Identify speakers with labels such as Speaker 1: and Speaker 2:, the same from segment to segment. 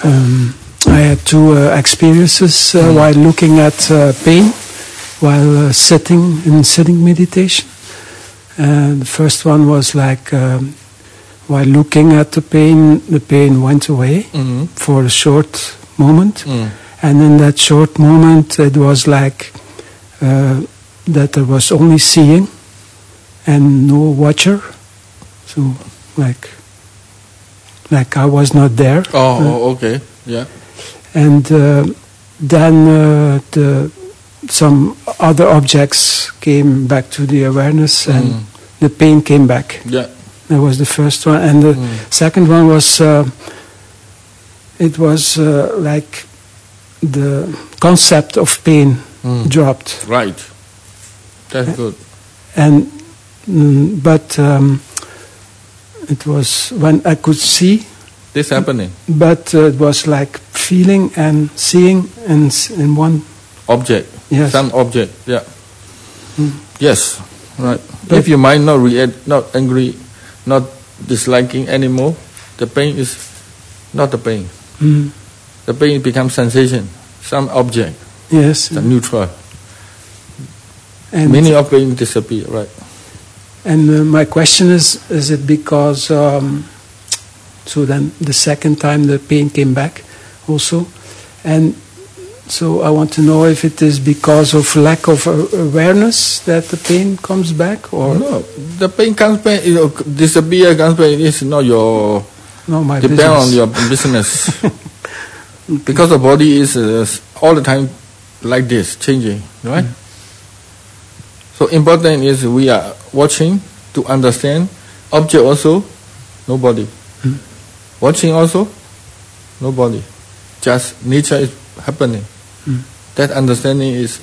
Speaker 1: I had two experiences while looking at pain, while sitting in sitting meditation. The first one was like while looking at the pain went away for a short moment. And in that short moment, it was like that I was only seeing and no watcher. So like I was not there.
Speaker 2: Okay, yeah.
Speaker 1: And then some other objects came back to the awareness, and the pain came back.
Speaker 2: Yeah.
Speaker 1: That was the first one. And the second one was, it was like the concept of pain dropped.
Speaker 2: Right. That's good.
Speaker 1: And but it was when I could see
Speaker 2: this happening.
Speaker 1: But it was like feeling and seeing in one
Speaker 2: object.
Speaker 1: Yes.
Speaker 2: Some object. Yeah. Yes. Right. But if your mind not react, not angry, not disliking anymore, the pain is not the pain. The pain becomes sensation, some object.
Speaker 1: Yes.
Speaker 2: The neutral.
Speaker 1: And
Speaker 2: many of pain disappear, right?
Speaker 1: And my question is it because, so then the second time the pain came back also, and so I want to know if it is because of lack of awareness that the pain comes back, or
Speaker 2: no, the pain comes back, disappear, comes back. It's not your.
Speaker 1: No, my
Speaker 2: depend
Speaker 1: business.
Speaker 2: on your business. Because the body is all the time like this, changing, right? So important is we are watching to understand. Object also, nobody. Watching also, nobody. Just nature is happening. That understanding is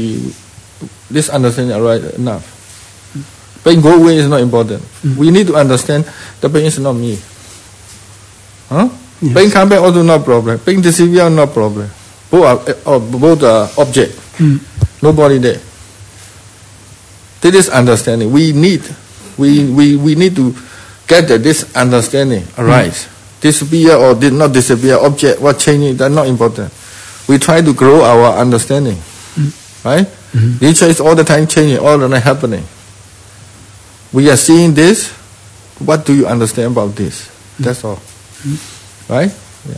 Speaker 2: this understanding is right enough. Pain go away is not important. We need to understand the pain is not me. Huh?
Speaker 1: Yes.
Speaker 2: Pain come back also no problem. Pain disappear no problem. Both are object. Nobody there. This is understanding. We need to get this understanding arise. Disappear or did not disappear object, what changing, that's not important. We try to grow our understanding. Right? Nature is all the time changing, all the time happening. We are seeing this. What do you understand about this? That's all. Right? Yeah.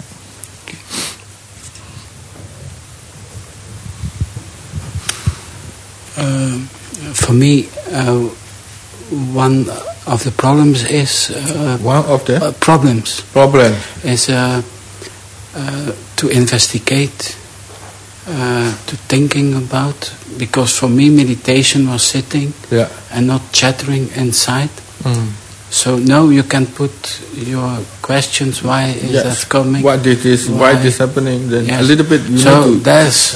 Speaker 3: For me, one of the problems is
Speaker 2: one of the
Speaker 3: problems is to investigate, to thinking about. Because for me, meditation was sitting and not chattering inside. So now you can put your questions. Why is that coming?
Speaker 2: What it is? Why this happening? Then a little bit.
Speaker 3: There's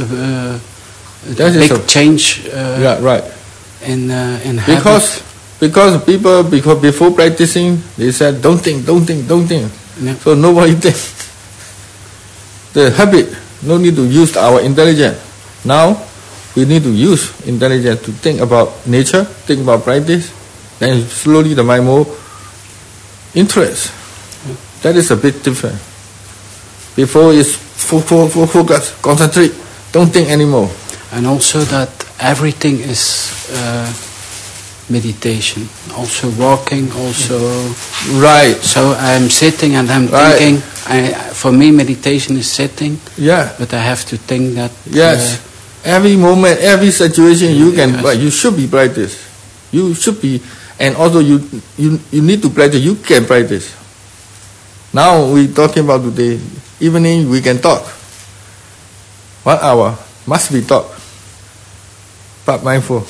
Speaker 3: a big change.
Speaker 2: Right.
Speaker 3: In
Speaker 2: because people before practicing they said don't think.
Speaker 3: Yeah.
Speaker 2: So nobody think. The habit, no need to use our intelligence. Now we need to use intelligence to think about nature, think about practice. Then slowly the mind more interest. That is a bit different. Before is focus, concentrate, don't think anymore.
Speaker 3: And also that everything is meditation. Also walking, also.
Speaker 2: Right.
Speaker 3: So I'm sitting and I'm thinking. For me, meditation is sitting.
Speaker 2: Yeah.
Speaker 3: But I have to think that.
Speaker 2: Yes. Every moment, every situation you can. You should be practice. You should be. And also you need to practice. You can practice. Now we talking about today. Evening we can talk. 1 hour must be talk. But mindful.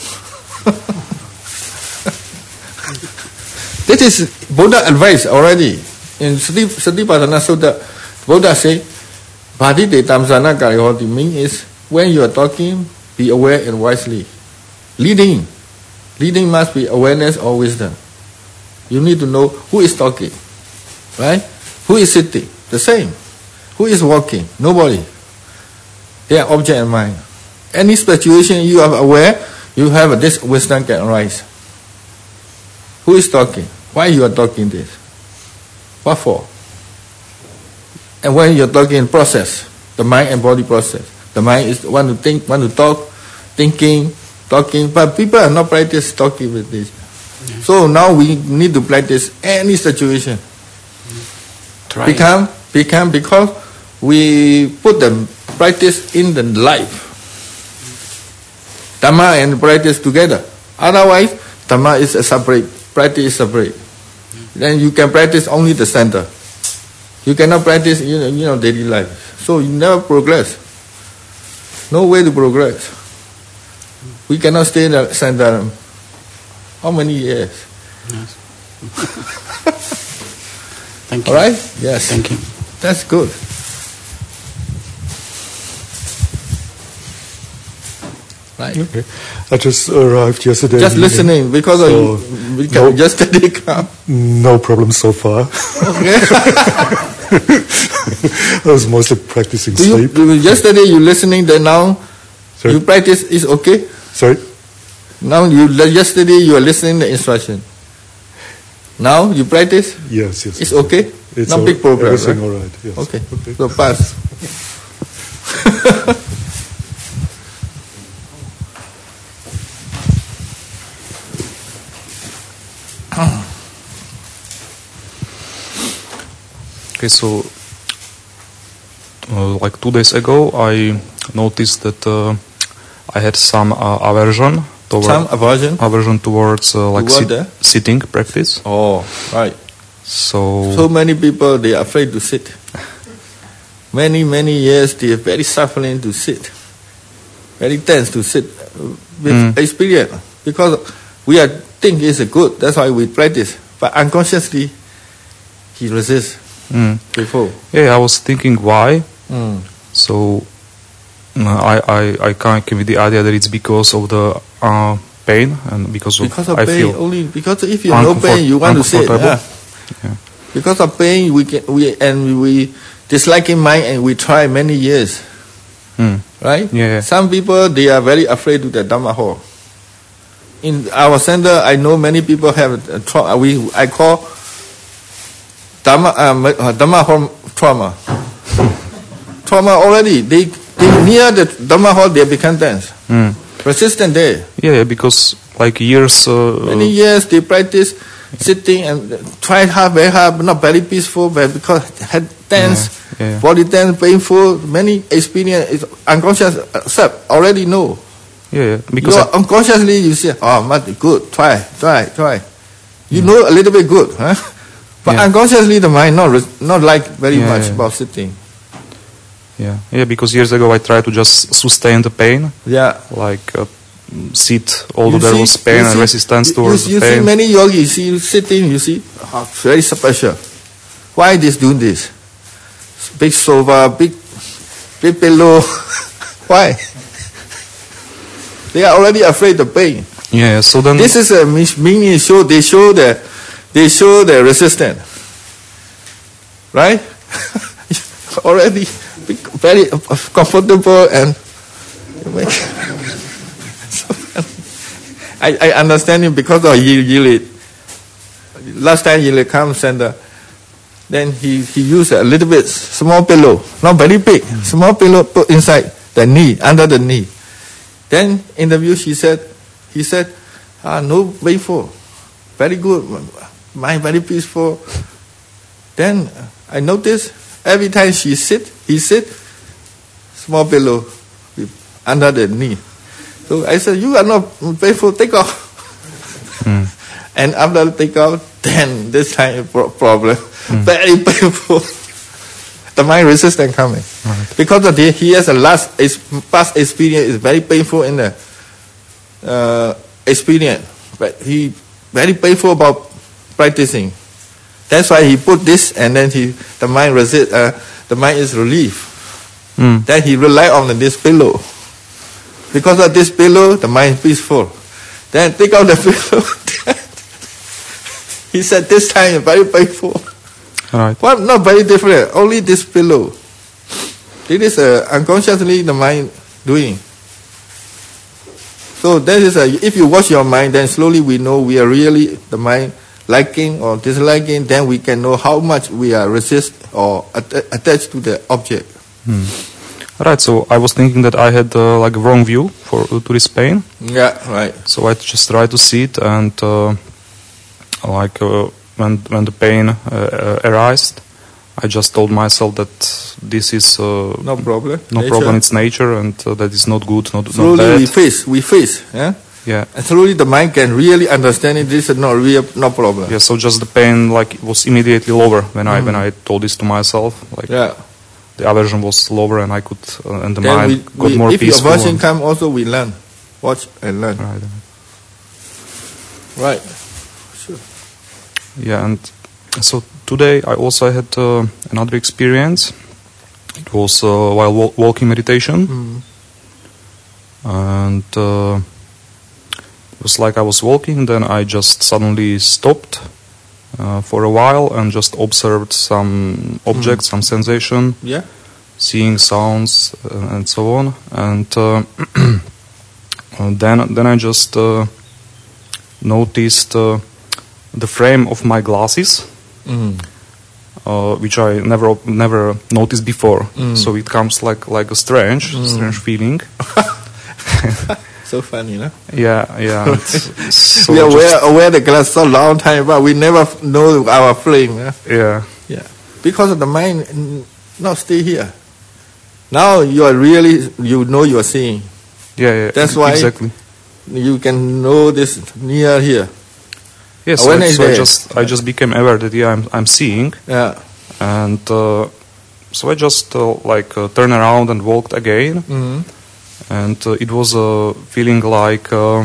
Speaker 2: That is Buddha advice already. In Satipatthana Sutta, Buddha say, Bhadite tamsana karihoti mean is when you are talking, be aware and wisely. Leading must be awareness or wisdom. You need to know who is talking, right? Who is sitting? The same. Who is walking? Nobody. They are object and mind. Any situation you are aware, you have this wisdom can arise. Who is talking? Why you are talking this? What for? And when you're talking process, the mind and body process. The mind is want to think, want to talk, thinking, talking. But people are not practice talking with this. Yes. So now we need to practice any situation. Become because we put the practice in the life. Dhamma and practice together. Otherwise, Dhamma is a separate, practice is separate. Then you can practice only the center. You cannot practice, daily life. So you never progress. No way to progress. We cannot stay in the center. How many years?
Speaker 3: Yes. Thank you.
Speaker 2: All right? Yes.
Speaker 3: Thank you.
Speaker 2: That's good. Right.
Speaker 4: Okay. I just arrived yesterday.
Speaker 2: Just listening because
Speaker 4: so
Speaker 2: we can yesterday come.
Speaker 4: No problem so far.
Speaker 2: Okay.
Speaker 4: I was mostly practicing sleep.
Speaker 2: Yesterday you listening, then now you practice is okay?
Speaker 4: Sorry?
Speaker 2: Now yesterday you are listening the instruction. Now you practice?
Speaker 4: Yes.
Speaker 2: It's okay?
Speaker 4: It's
Speaker 2: not big problem.
Speaker 4: Everything
Speaker 2: right?
Speaker 4: all right. Yes.
Speaker 2: Okay. So pass.
Speaker 5: Okay, so like 2 days ago, I noticed that I had some aversion towards sitting practice.
Speaker 2: Oh, right.
Speaker 5: So
Speaker 2: many people, they are afraid to sit. Many years they are very suffering to sit, very tense to sit with experience, because we are think it's good. That's why we practice, but unconsciously he resists. Before.
Speaker 5: Yeah, I was thinking why. So I came with the idea that it's because of the pain and because of I
Speaker 2: pain
Speaker 5: feel
Speaker 2: only because if you have no pain you want to sit. Yeah. Because of pain we disliking mind and we try many years. Right?
Speaker 5: Yeah.
Speaker 2: Some people they are very afraid of the Dhamma hall. In our center, I know many people have I call Dhamma hall trauma. Trauma already. They near the Dhamma hall they become tense. Resistant there.
Speaker 5: Yeah, because like years.
Speaker 2: Many years they practice sitting and tried hard, very hard, but not very peaceful, but because head tense, body tense, painful. Many experience is unconscious. Accept already know.
Speaker 5: Yeah, because
Speaker 2: unconsciously you say, oh, much good. Try. You know a little bit good, huh? But unconsciously the mind not like very much about sitting.
Speaker 5: Yeah, because years ago I tried to just sustain the pain.
Speaker 2: Yeah.
Speaker 5: Like sit, although there was pain and resistance towards the pain.
Speaker 2: You see many yogis, you sitting, you see, very special. Why this doing this? Big sofa, big pillow. Why? They are already afraid of pain.
Speaker 5: Yeah, so then
Speaker 2: this is a meaning show. They show the resistance, right? Already very comfortable and I understand him because of Yili. Last time Yili come center, then he used a little bit small pillow, not very big, small pillow put inside the knee, under the knee. Then in the view he said, no painful, very good, mind very peaceful. Then I noticed every time he sit, small pillow under the knee. So I said, you are not painful, take off. And after take off, then this time problem, very painful. The mind resistance coming. Right. Because he has past experience is very painful in the experience. But he very painful about practicing. That's why he put this and then the mind is relief. Then he rely on this pillow. Because of this pillow, the mind is peaceful. Then take out the pillow. He said this time is very painful.
Speaker 5: Right.
Speaker 2: Well, not very different. Only this pillow. This is unconsciously the mind doing. So that is if you watch your mind, then slowly we know we are really the mind liking or disliking, then we can know how much we are resist or attached to the object.
Speaker 5: Right, so I was thinking that I had like a wrong view to this pain.
Speaker 2: Yeah, right.
Speaker 5: So I just tried to see it, and when the pain arised, I just told myself that this is
Speaker 2: no problem.
Speaker 5: No problem. It's nature, and that is not good, not
Speaker 2: slowly
Speaker 5: bad.
Speaker 2: we face.
Speaker 5: Yeah.
Speaker 2: And slowly the mind can really understand it. This is not real, no problem.
Speaker 5: Yeah. So just the pain, like, was immediately lower when I told this to myself. Like,
Speaker 2: yeah.
Speaker 5: The aversion was lower, and I could, and the
Speaker 2: then
Speaker 5: mind got more peaceful.
Speaker 2: If the aversion come, also we learn, watch and learn.
Speaker 5: Right.
Speaker 2: Right. Sure.
Speaker 5: Yeah, and so today I also had another experience. It was while walking meditation, and it was like I was walking, then I just suddenly stopped for a while and just observed some objects, some sensation, seeing sounds and so on, and then I just noticed the frame of my glasses, which I never noticed before. So it comes like a strange feeling.
Speaker 2: So funny, no?
Speaker 5: Yeah. So
Speaker 2: we are aware the glass so long time, but we never know our frame.
Speaker 5: Yeah.
Speaker 2: Because of the mind not stay here. Now you are really, you know you are seeing.
Speaker 5: Yeah.
Speaker 2: That's why
Speaker 5: exactly.
Speaker 2: You can know this near here.
Speaker 5: Yes. I just became aware that I'm seeing.
Speaker 2: Yeah.
Speaker 5: And so I just turned around and walked again. And it was a feeling like the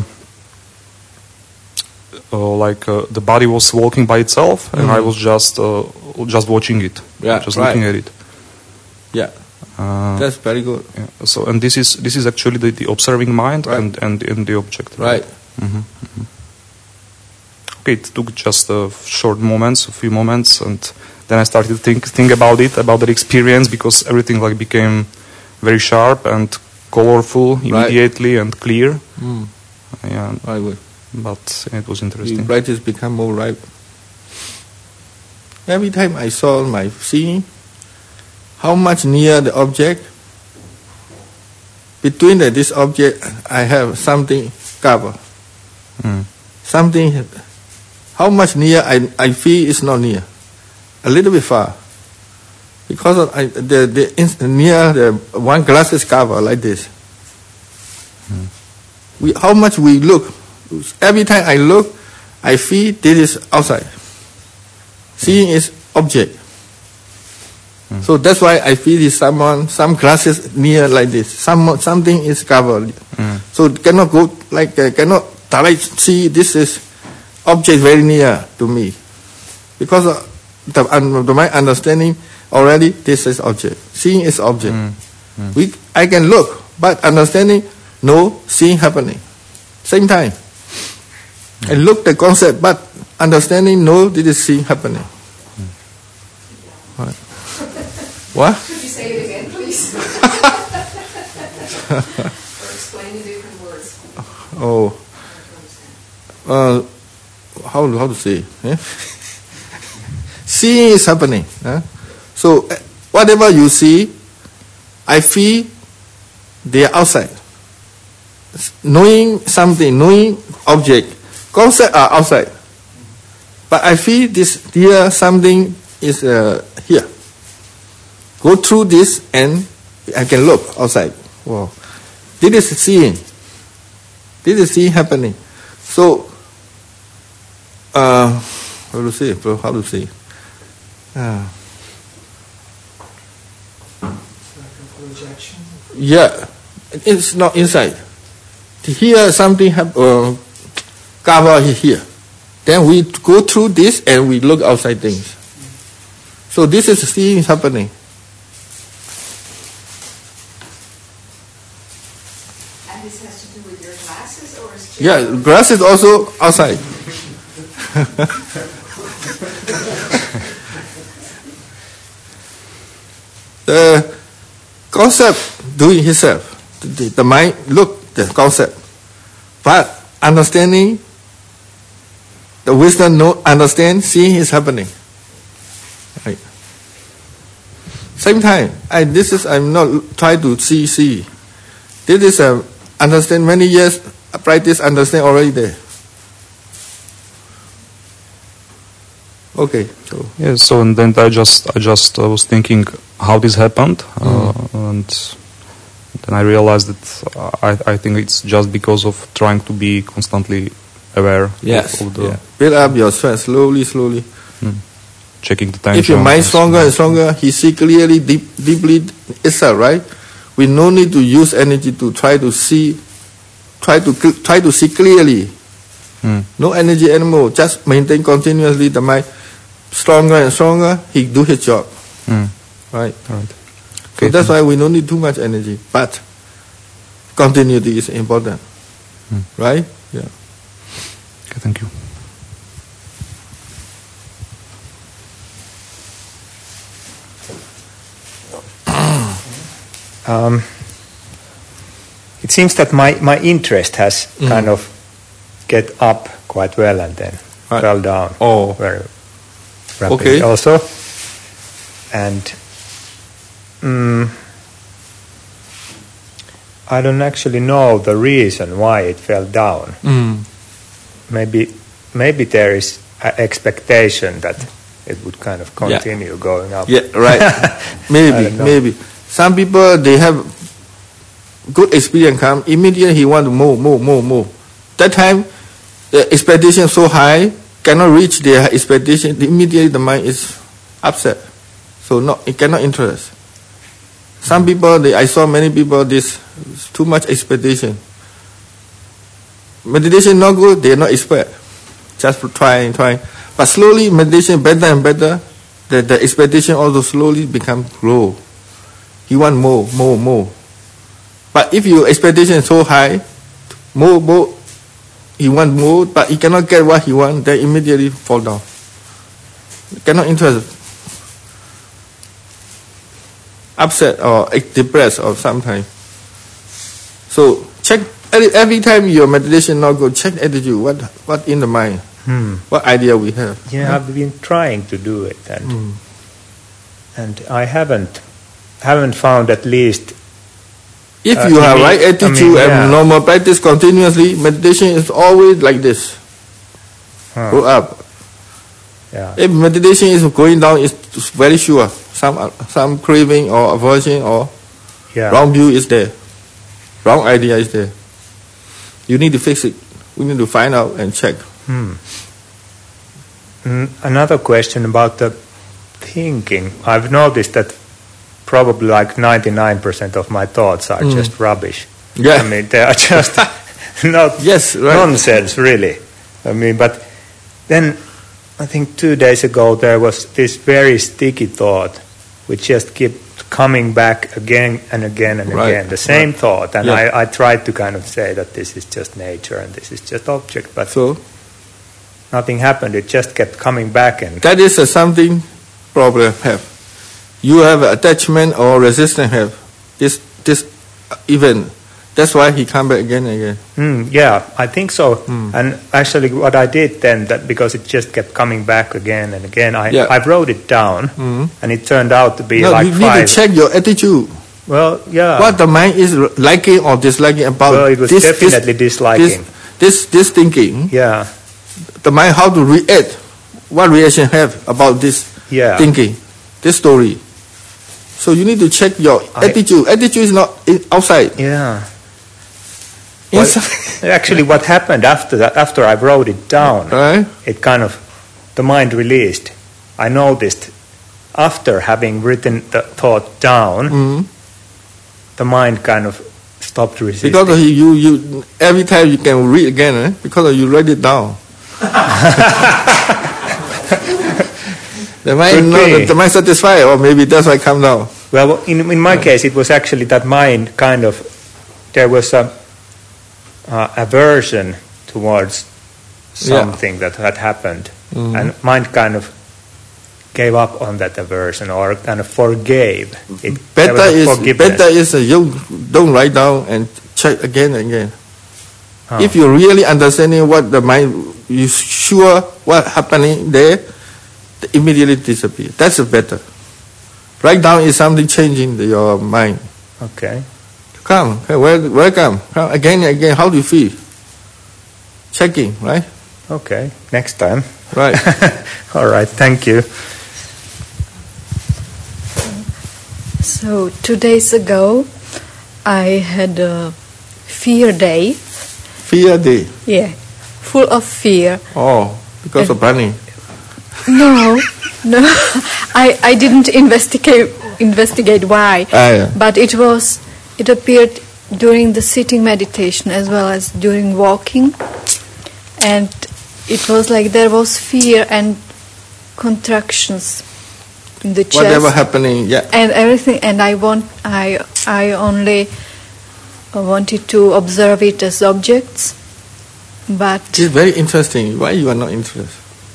Speaker 5: body was walking by itself, and I was just watching it, looking at it.
Speaker 2: Yeah, that's very good.
Speaker 5: Yeah. So, and this is actually the observing mind, and the object.
Speaker 2: Right.
Speaker 5: Okay, it took just a few moments, and then I started to think about the experience, because everything became very sharp and colorful immediately and clear. Yeah, but it was interesting.
Speaker 2: The practice become more ripe. Every time I saw my seeing, how much near the object, between this object I have something cover. Something, how much near I feel is not near, a little bit far. Because of near the one glass is covered like this. How much we look, every time I look, I feel this is outside. Seeing is object. So that's why I feel is some glasses near like this. Something is covered. So cannot go cannot direct see this is object very near to me. Because of my understanding, already this is object. Seeing is object. I can look, but understanding, no seeing happening. Same time. I look the concept, but understanding, no, this is seeing happening. What?
Speaker 6: Could you say it again, please? Or explain in different words.
Speaker 2: How to say? Seeing is happening. So whatever you see, I feel they are outside. Knowing something, knowing object, concept are outside. But I feel this here something is here. Go through this and I can look outside. Wow. This is seeing. This is seeing happening. So, how to say, bro? How to say?
Speaker 1: It's like a projection.
Speaker 2: Yeah, it's not inside. Here something cover here. Then we go through this and we look outside things. So this is seeing happening.
Speaker 6: And this has to do with your glasses, or is
Speaker 2: Yeah, grass is also outside. The concept doing itself. The mind look the concept, but understanding The wisdom understand, see is happening. Right. Same time, I'm not trying to see. This is understand many years practice, understand already there. Okay.
Speaker 5: So and then I just was thinking how this happened, and then I realized that I think it's just because of trying to be constantly aware of the
Speaker 2: build up your strength slowly.
Speaker 5: Checking the tension.
Speaker 2: If your mind stronger and stronger, he see clearly, deeply itself, right? We no need to use energy to try to see clearly. No energy anymore. Just maintain continuously the mind stronger and stronger. He do his job, right? So that's why we don't need too much energy, but continuity is important, right? Yeah.
Speaker 5: Okay, thank you.
Speaker 7: It seems that my interest has kind of get up quite well and then fell down very rapidly also. And I don't actually know the reason why it fell down. Maybe there is an expectation that it would kind of continue going up.
Speaker 2: Yeah, right. Maybe. Some people, they have good experience come, immediately he want to more. That time, the expectation is so high, cannot reach their expectation, immediately the mind is upset. So it cannot interest. Some people, I saw many people, this too much expectation. Meditation not good, they not expect. Just trying. But slowly, meditation better and better, the expectation also slowly become low. You want more. But if your expectation is so high, more, he want more, but he cannot get what he want, then immediately fall down. Cannot interest. Upset or depressed or sometimes. So check every time your meditation not good, check attitude, what in the mind, what idea we have.
Speaker 7: Yeah, I've been trying to do it, and I haven't found at least.
Speaker 2: If you have right attitude and normal practice continuously, meditation is always like this. Go up.
Speaker 7: Yeah.
Speaker 2: If meditation is going down, it's very sure. Some craving or aversion or wrong view is there. Wrong idea is there. You need to fix it. We need to find out and check.
Speaker 7: Another question about the thinking. I've noticed that probably like 99% of my thoughts are just rubbish.
Speaker 2: Yeah.
Speaker 7: I mean, they are just not nonsense, really. I mean, but then I think 2 days ago there was this very sticky thought which just kept coming back again and again and again, the same thought. And I tried to kind of say that this is just nature and this is just object, but nothing happened. It just kept coming back. And
Speaker 2: that is something problem have. You have attachment or resistance have this event. That's why he come back again and again.
Speaker 7: Yeah, I think so. And actually what I did then, that because it just kept coming back again and again, I wrote it down, and it turned out to be like 5.
Speaker 2: You need to check your attitude.
Speaker 7: Well, yeah.
Speaker 2: What the mind is liking or disliking about
Speaker 7: well, it was definitely disliking.
Speaker 2: This thinking.
Speaker 7: Yeah.
Speaker 2: The mind, how to react, what reaction have about this thinking, this story. So you need to check your attitude. Attitude is not outside.
Speaker 7: Yeah. Actually, what happened after I wrote it down, it kind of, the mind released. I noticed after having written the thought down, the mind kind of stopped resisting.
Speaker 2: Because you every time you can read again, because you write it down. The mind satisfied, or maybe that's why it come down.
Speaker 7: Well, in my case, it was actually that mind kind of, there was a aversion towards something that had happened, and mind kind of gave up on that aversion or kind of forgave.
Speaker 2: Better is you don't write down and check again and again. Oh. If you're really understanding what the mind, you sure what happening there, immediately disappear. That's better. Write down is something changing your mind.
Speaker 7: Okay.
Speaker 2: Come, welcome. Come again and again. How do you feel? Checking, right?
Speaker 7: Okay, next time.
Speaker 2: Right.
Speaker 7: All right, thank you.
Speaker 8: So 2 days ago, I had a fear day.
Speaker 2: Fear day?
Speaker 8: Yeah, full of fear.
Speaker 2: Oh, because of bunny?
Speaker 8: No. I didn't investigate why.
Speaker 2: Yeah.
Speaker 8: But it appeared during the sitting meditation as well as during walking. And it was like there was fear and contractions in the chest.
Speaker 2: Whatever happening, yeah.
Speaker 8: And everything, and I only wanted to observe it as objects, but
Speaker 2: it's very interesting. Why you are not interested?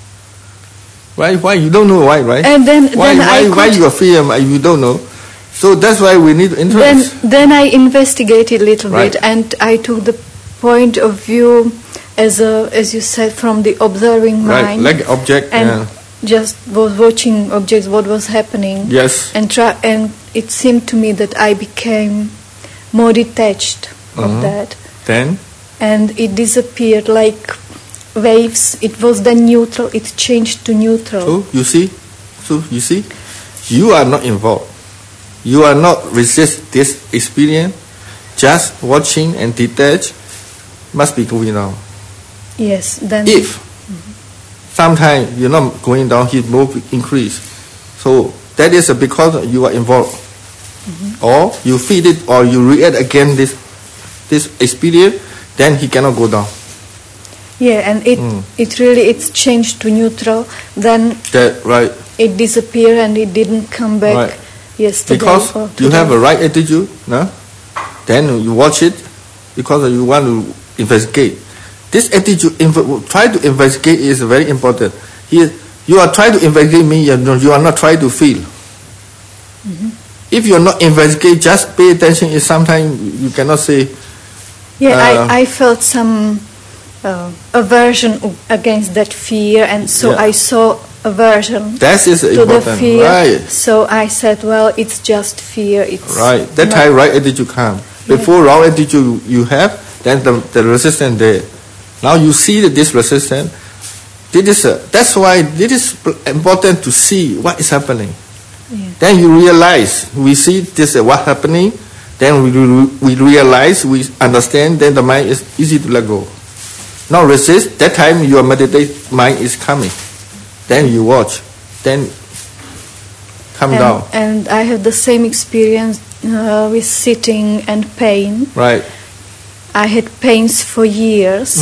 Speaker 2: Why you don't know why, right?
Speaker 8: And
Speaker 2: why you are fear? You don't know. So that's why we need interest.
Speaker 8: Then I investigated a little bit, and I took the point of view as you said, from the observing mind,
Speaker 2: like object,
Speaker 8: and just was watching objects, what was happening.
Speaker 2: Yes.
Speaker 8: And it seemed to me that I became more detached of that.
Speaker 2: Then?
Speaker 8: And it disappeared like waves. It was then neutral. It changed to neutral.
Speaker 2: So you see, you are not involved. You are not resist this experience. Just watching and detached must be going down.
Speaker 8: Yes. Then
Speaker 2: if sometimes you're not going down, his move increase. So that is because you are involved, or you feed it, or you react against this experience. Then he cannot go down.
Speaker 8: Yeah, and it's changed to neutral. Then it disappeared and it didn't come back yesterday.
Speaker 2: Because you have a right attitude, no? Then you watch it because you want to investigate. This attitude, try to investigate, is very important. Here, you are trying to investigate me, you are not trying to feel. If you are not investigate, just pay attention. Is sometimes you cannot say.
Speaker 8: Yeah, I felt some aversion against that fear, and so I saw aversion
Speaker 2: that is
Speaker 8: to
Speaker 2: important.
Speaker 8: The fear.
Speaker 2: Right.
Speaker 8: So I said, well, it's just fear. It's
Speaker 2: right. That time right attitude come. Before wrong attitude you have, then the resistance there. Now you see this resistance. That's why it is important to see what is happening.
Speaker 8: Yeah.
Speaker 2: Then you realize, we see this what happening, then we realize, we understand, then the mind is easy to let go. Now resist, that time your meditate mind is coming. Then you watch, then come down.
Speaker 8: And I have the same experience with sitting and pain.
Speaker 2: Right.
Speaker 8: I had pains for years,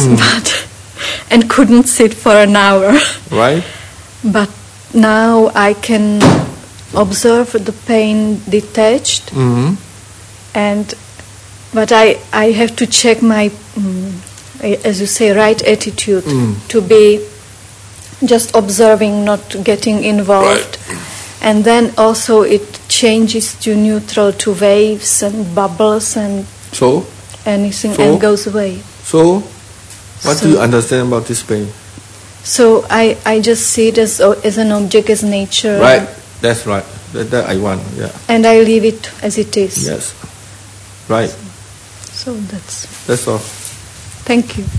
Speaker 8: and couldn't sit for an hour.
Speaker 2: Right.
Speaker 8: But now I can observe the pain detached, but I have to check my, as you say, right attitude to be just observing, not getting involved.
Speaker 2: Right.
Speaker 8: And then also it changes to neutral, to waves and bubbles and anything, and goes away.
Speaker 2: So, what do you understand about this pain?
Speaker 8: So I just see it as an object, as nature.
Speaker 2: Right, that's right. That I want, yeah.
Speaker 8: And I leave it as it is.
Speaker 2: Yes, right.
Speaker 8: So that's
Speaker 2: all.
Speaker 8: Thank you.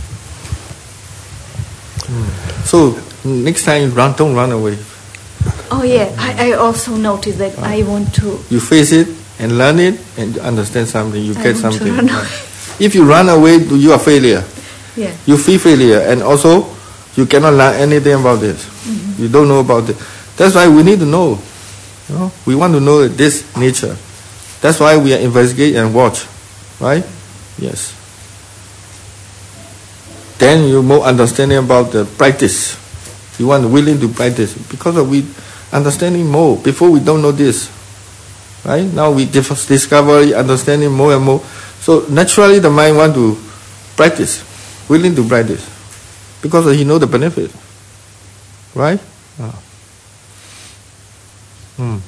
Speaker 2: So next time don't run away.
Speaker 8: Oh yeah, I also noticed that I want to.
Speaker 2: You face it and learn it and understand something. You get something.
Speaker 8: If
Speaker 2: you run away, you are failure.
Speaker 8: Yeah.
Speaker 2: You feel failure, and also you cannot learn anything about this. You don't know about it. That's why we need to know. We want to know this nature. That's why we are investigate and watch, right? Yes. Then you more understanding about the practice. You want willing to practice because we understanding more. Before we don't know this, right? Now we discover understanding more and more. So naturally the mind want to practice, willing to practice, because he know the benefit, right?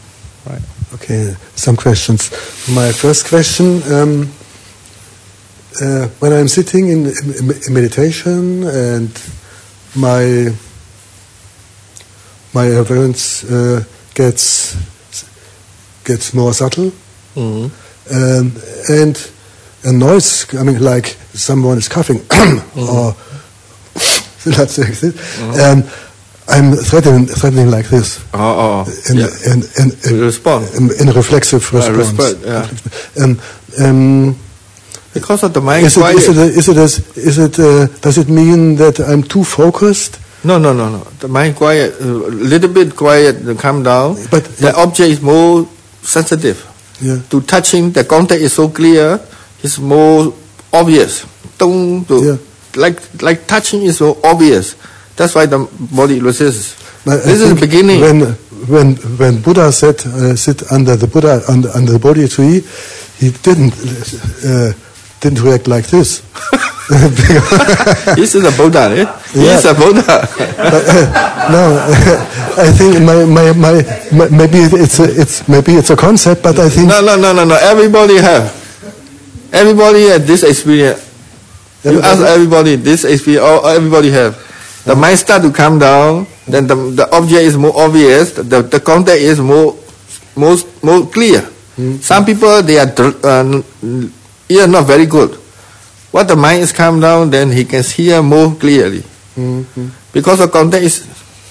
Speaker 4: Right. Okay. Some questions. My first question. when I'm sitting in meditation and my awareness gets more subtle, and a noise coming, like someone is coughing or that's it. I'm threatening like this.
Speaker 2: In response.
Speaker 4: In a reflexive response.
Speaker 2: Because of the mind
Speaker 4: does it mean that I'm too focused?
Speaker 2: No. The mind quiet, a little bit quiet, calm down. But the object is more sensitive.
Speaker 4: Yeah.
Speaker 2: To touching, the contact is so clear, it's more obvious. Like touching is so obvious. That's why the body resists. This is the beginning.
Speaker 4: When Buddha said, sit under the Bodhi tree, he didn't react like this.
Speaker 2: This is a Buddha, eh? He is a Buddha.
Speaker 4: No, I think maybe it's a concept, but I think
Speaker 2: no. Everybody had this experience. You ask everybody this experience. Everybody have. The mind start to calm down. Then the object is more obvious. The contact is more clear. Some people they are not very good. What the mind is calm down, then he can hear more clearly. Because the contact is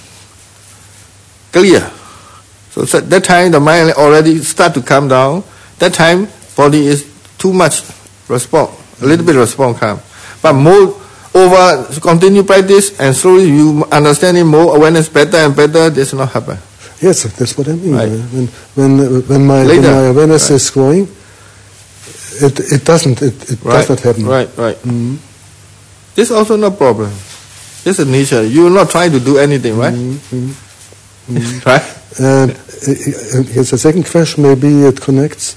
Speaker 2: clear. So that time the mind already start to calm down. That time body is too much response, a little bit response calm. But more over continue practice and slowly you understanding more awareness better and better. This not happen.
Speaker 4: Yes, that's what I mean.
Speaker 2: Right.
Speaker 4: When my awareness is growing, it does not happen.
Speaker 2: Right. This also no problem. This is nature. You are not trying to do anything, right? Right.
Speaker 4: Here's a second question. Maybe it connects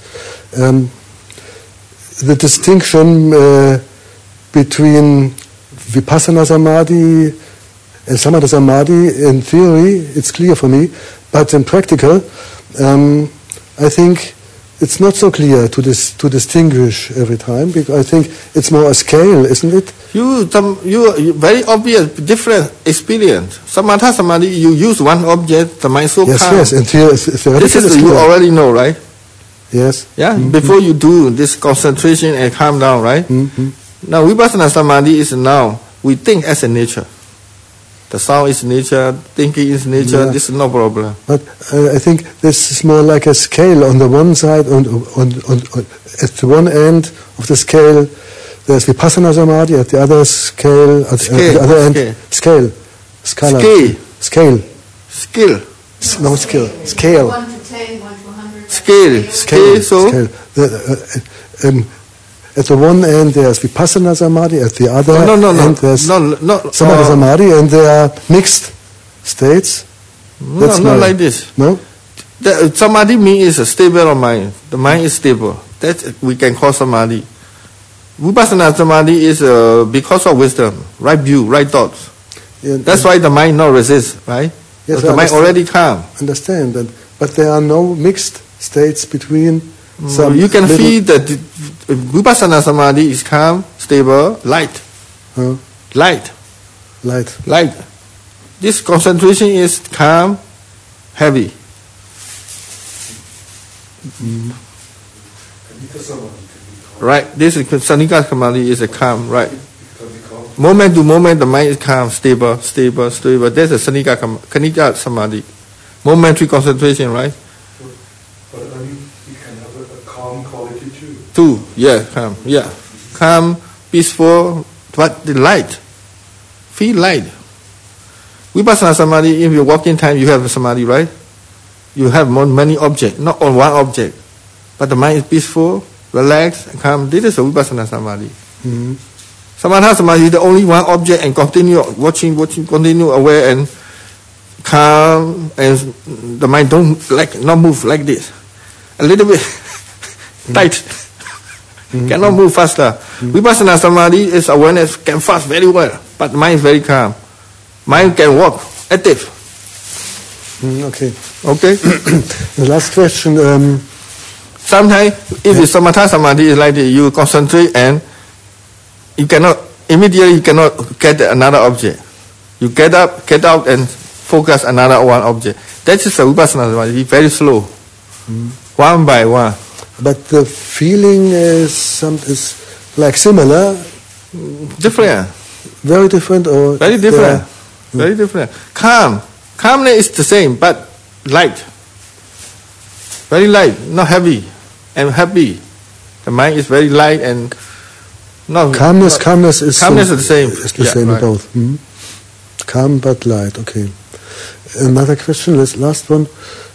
Speaker 4: the distinction between Vipassana Samadhi and Samatha Samadhi. In theory, it's clear for me, but in practical, I think it's not so clear to distinguish every time, because I think it's more a scale, isn't it?
Speaker 2: You very obvious different experience. Samatha Samadhi, you use one object, the mind so calm.
Speaker 4: Yes, and
Speaker 2: this is you already know, right?
Speaker 4: Yes.
Speaker 2: Yeah. Before you do this concentration and calm down, right? Now Vipassana Samadhi is now we think as a nature. The sound is nature, thinking is nature. Yeah. This is no problem.
Speaker 4: But I think this is more like a scale. On the one side, on at the one end of the scale, there's Vipassana Samadhi. At the other scale, at the other end, scale. Scale. No skill. Scale.
Speaker 6: 1 to 10, 1 to 100.
Speaker 2: Scale. So.
Speaker 4: At the one end there's Vipassana Samadhi, at the other end there's Samatha Samadhi, and they are mixed states.
Speaker 2: Not like this.
Speaker 4: No?
Speaker 2: The Samadhi means a stable mind. The mind is stable. That we can call Samadhi. Vipassana Samadhi is because of wisdom, right view, right thoughts. That's why the mind not resist, right?
Speaker 4: Yes,
Speaker 2: the mind already calm.
Speaker 4: Understand that, but there are no mixed states between.
Speaker 2: You can feel that Vipassana Samadhi is calm, stable, light. Light. This concentration is calm, heavy. Right. This is Sanika Samadhi is a calm, right. Moment to moment the mind is calm, stable. That's a Sanika Samadhi. Momentary concentration, right?
Speaker 4: But I mean, you can have a calm quality
Speaker 2: too. Calm. Yeah. Calm, peaceful, but the light. Feel light. Vipassana Samadhi, if you walk in time, you have a Samadhi, right? You have many objects, not on one object. But the mind is peaceful, relaxed, and calm. This is a Vipassana Samadhi. Samatha Samadhi is the only one object and continue watching, continue aware and calm, and the mind not move like this. A little bit tight. Cannot move faster. Vipassana Samadhi is awareness, can fast very well, but mind is very calm. Mind can walk, active.
Speaker 4: Okay.
Speaker 2: The
Speaker 4: last question.
Speaker 2: Sometimes, if it's Samatha Samadhi, is like this, you concentrate and you cannot get another object. You get out and focus another one object. That is a vipassana samadhi. Very slow, one by one.
Speaker 4: But the feeling is like similar.
Speaker 2: Different.
Speaker 4: Very different, or
Speaker 2: very different. Very different. Calmness is the same, but light. Very light, not heavy, and happy. The mind is very light and not
Speaker 4: calmness is
Speaker 2: the same.
Speaker 4: It's the same in both. Mm-hmm. Calm but light. Okay. Another question. Last one.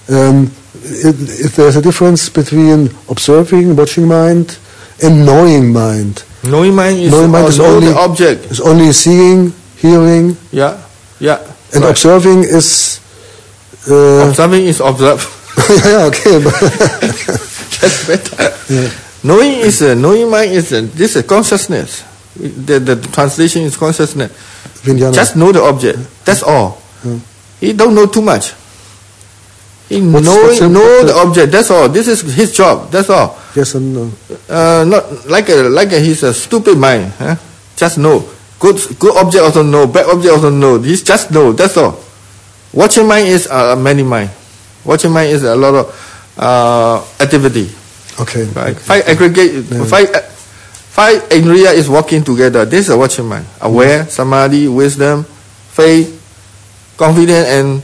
Speaker 4: If there's a difference between observing, watching mind, and knowing mind.
Speaker 2: Knowing mind is only the object.
Speaker 4: It's only seeing, hearing.
Speaker 2: Yeah.
Speaker 4: And observing is.
Speaker 2: Observing is observe.
Speaker 4: Yeah. Okay.
Speaker 2: That's better. Yeah. Knowing mind is this is consciousness. The translation is consciousness.
Speaker 4: Vijnana.
Speaker 2: Just know the object. That's all. He don't know too much. He know the object. That's all. This is his job. That's all.
Speaker 4: Yes and no.
Speaker 2: Not like he's a stupid mind. Huh? Just know. Good object also know. Bad object also know. He's just know. That's all. Watching mind is many mind. Watching mind is a lot of activity.
Speaker 4: Okay.
Speaker 2: Right. Five aggregate. Five indriya is working together. This is a watching mind. Aware, samadhi, wisdom, faith, confidence, and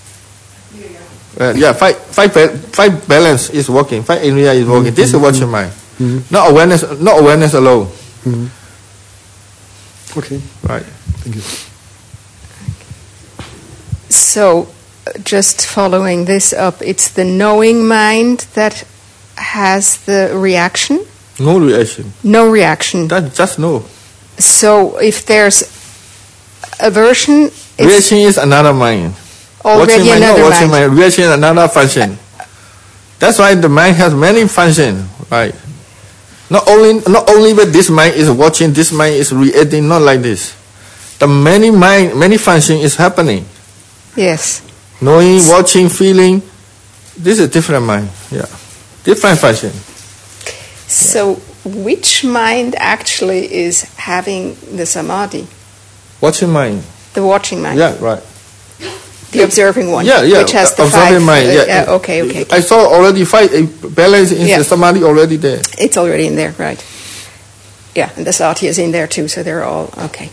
Speaker 2: five balance is working. Five indriya is working. This is a watching mind. Not awareness alone.
Speaker 4: Okay.
Speaker 2: Right.
Speaker 4: Thank you.
Speaker 9: So, just following this up, it's the knowing mind that has the reaction?
Speaker 2: No reaction.
Speaker 9: No reaction.
Speaker 2: Just no.
Speaker 9: So, if there's aversion...
Speaker 2: Reaction is another mind.
Speaker 9: Already another mind.
Speaker 2: Reaction is another function. That's why the mind has many functions, right? Not only with this mind is watching, this mind is reacting, not like this. The many function is happening.
Speaker 9: Yes.
Speaker 2: Knowing, watching, feeling, this is different mind. Yeah. Different function.
Speaker 9: So which mind actually is having the samadhi?
Speaker 2: Watching mind.
Speaker 9: The watching mind.
Speaker 2: Yeah, right.
Speaker 9: The observing one.
Speaker 2: Yeah.
Speaker 9: Which has the
Speaker 2: observing
Speaker 9: five.
Speaker 2: Mind. Yeah.
Speaker 9: Okay.
Speaker 2: I saw already five balance in the samadhi already there.
Speaker 9: It's already in there, right? Yeah, and the sati is in there too, so they're all okay.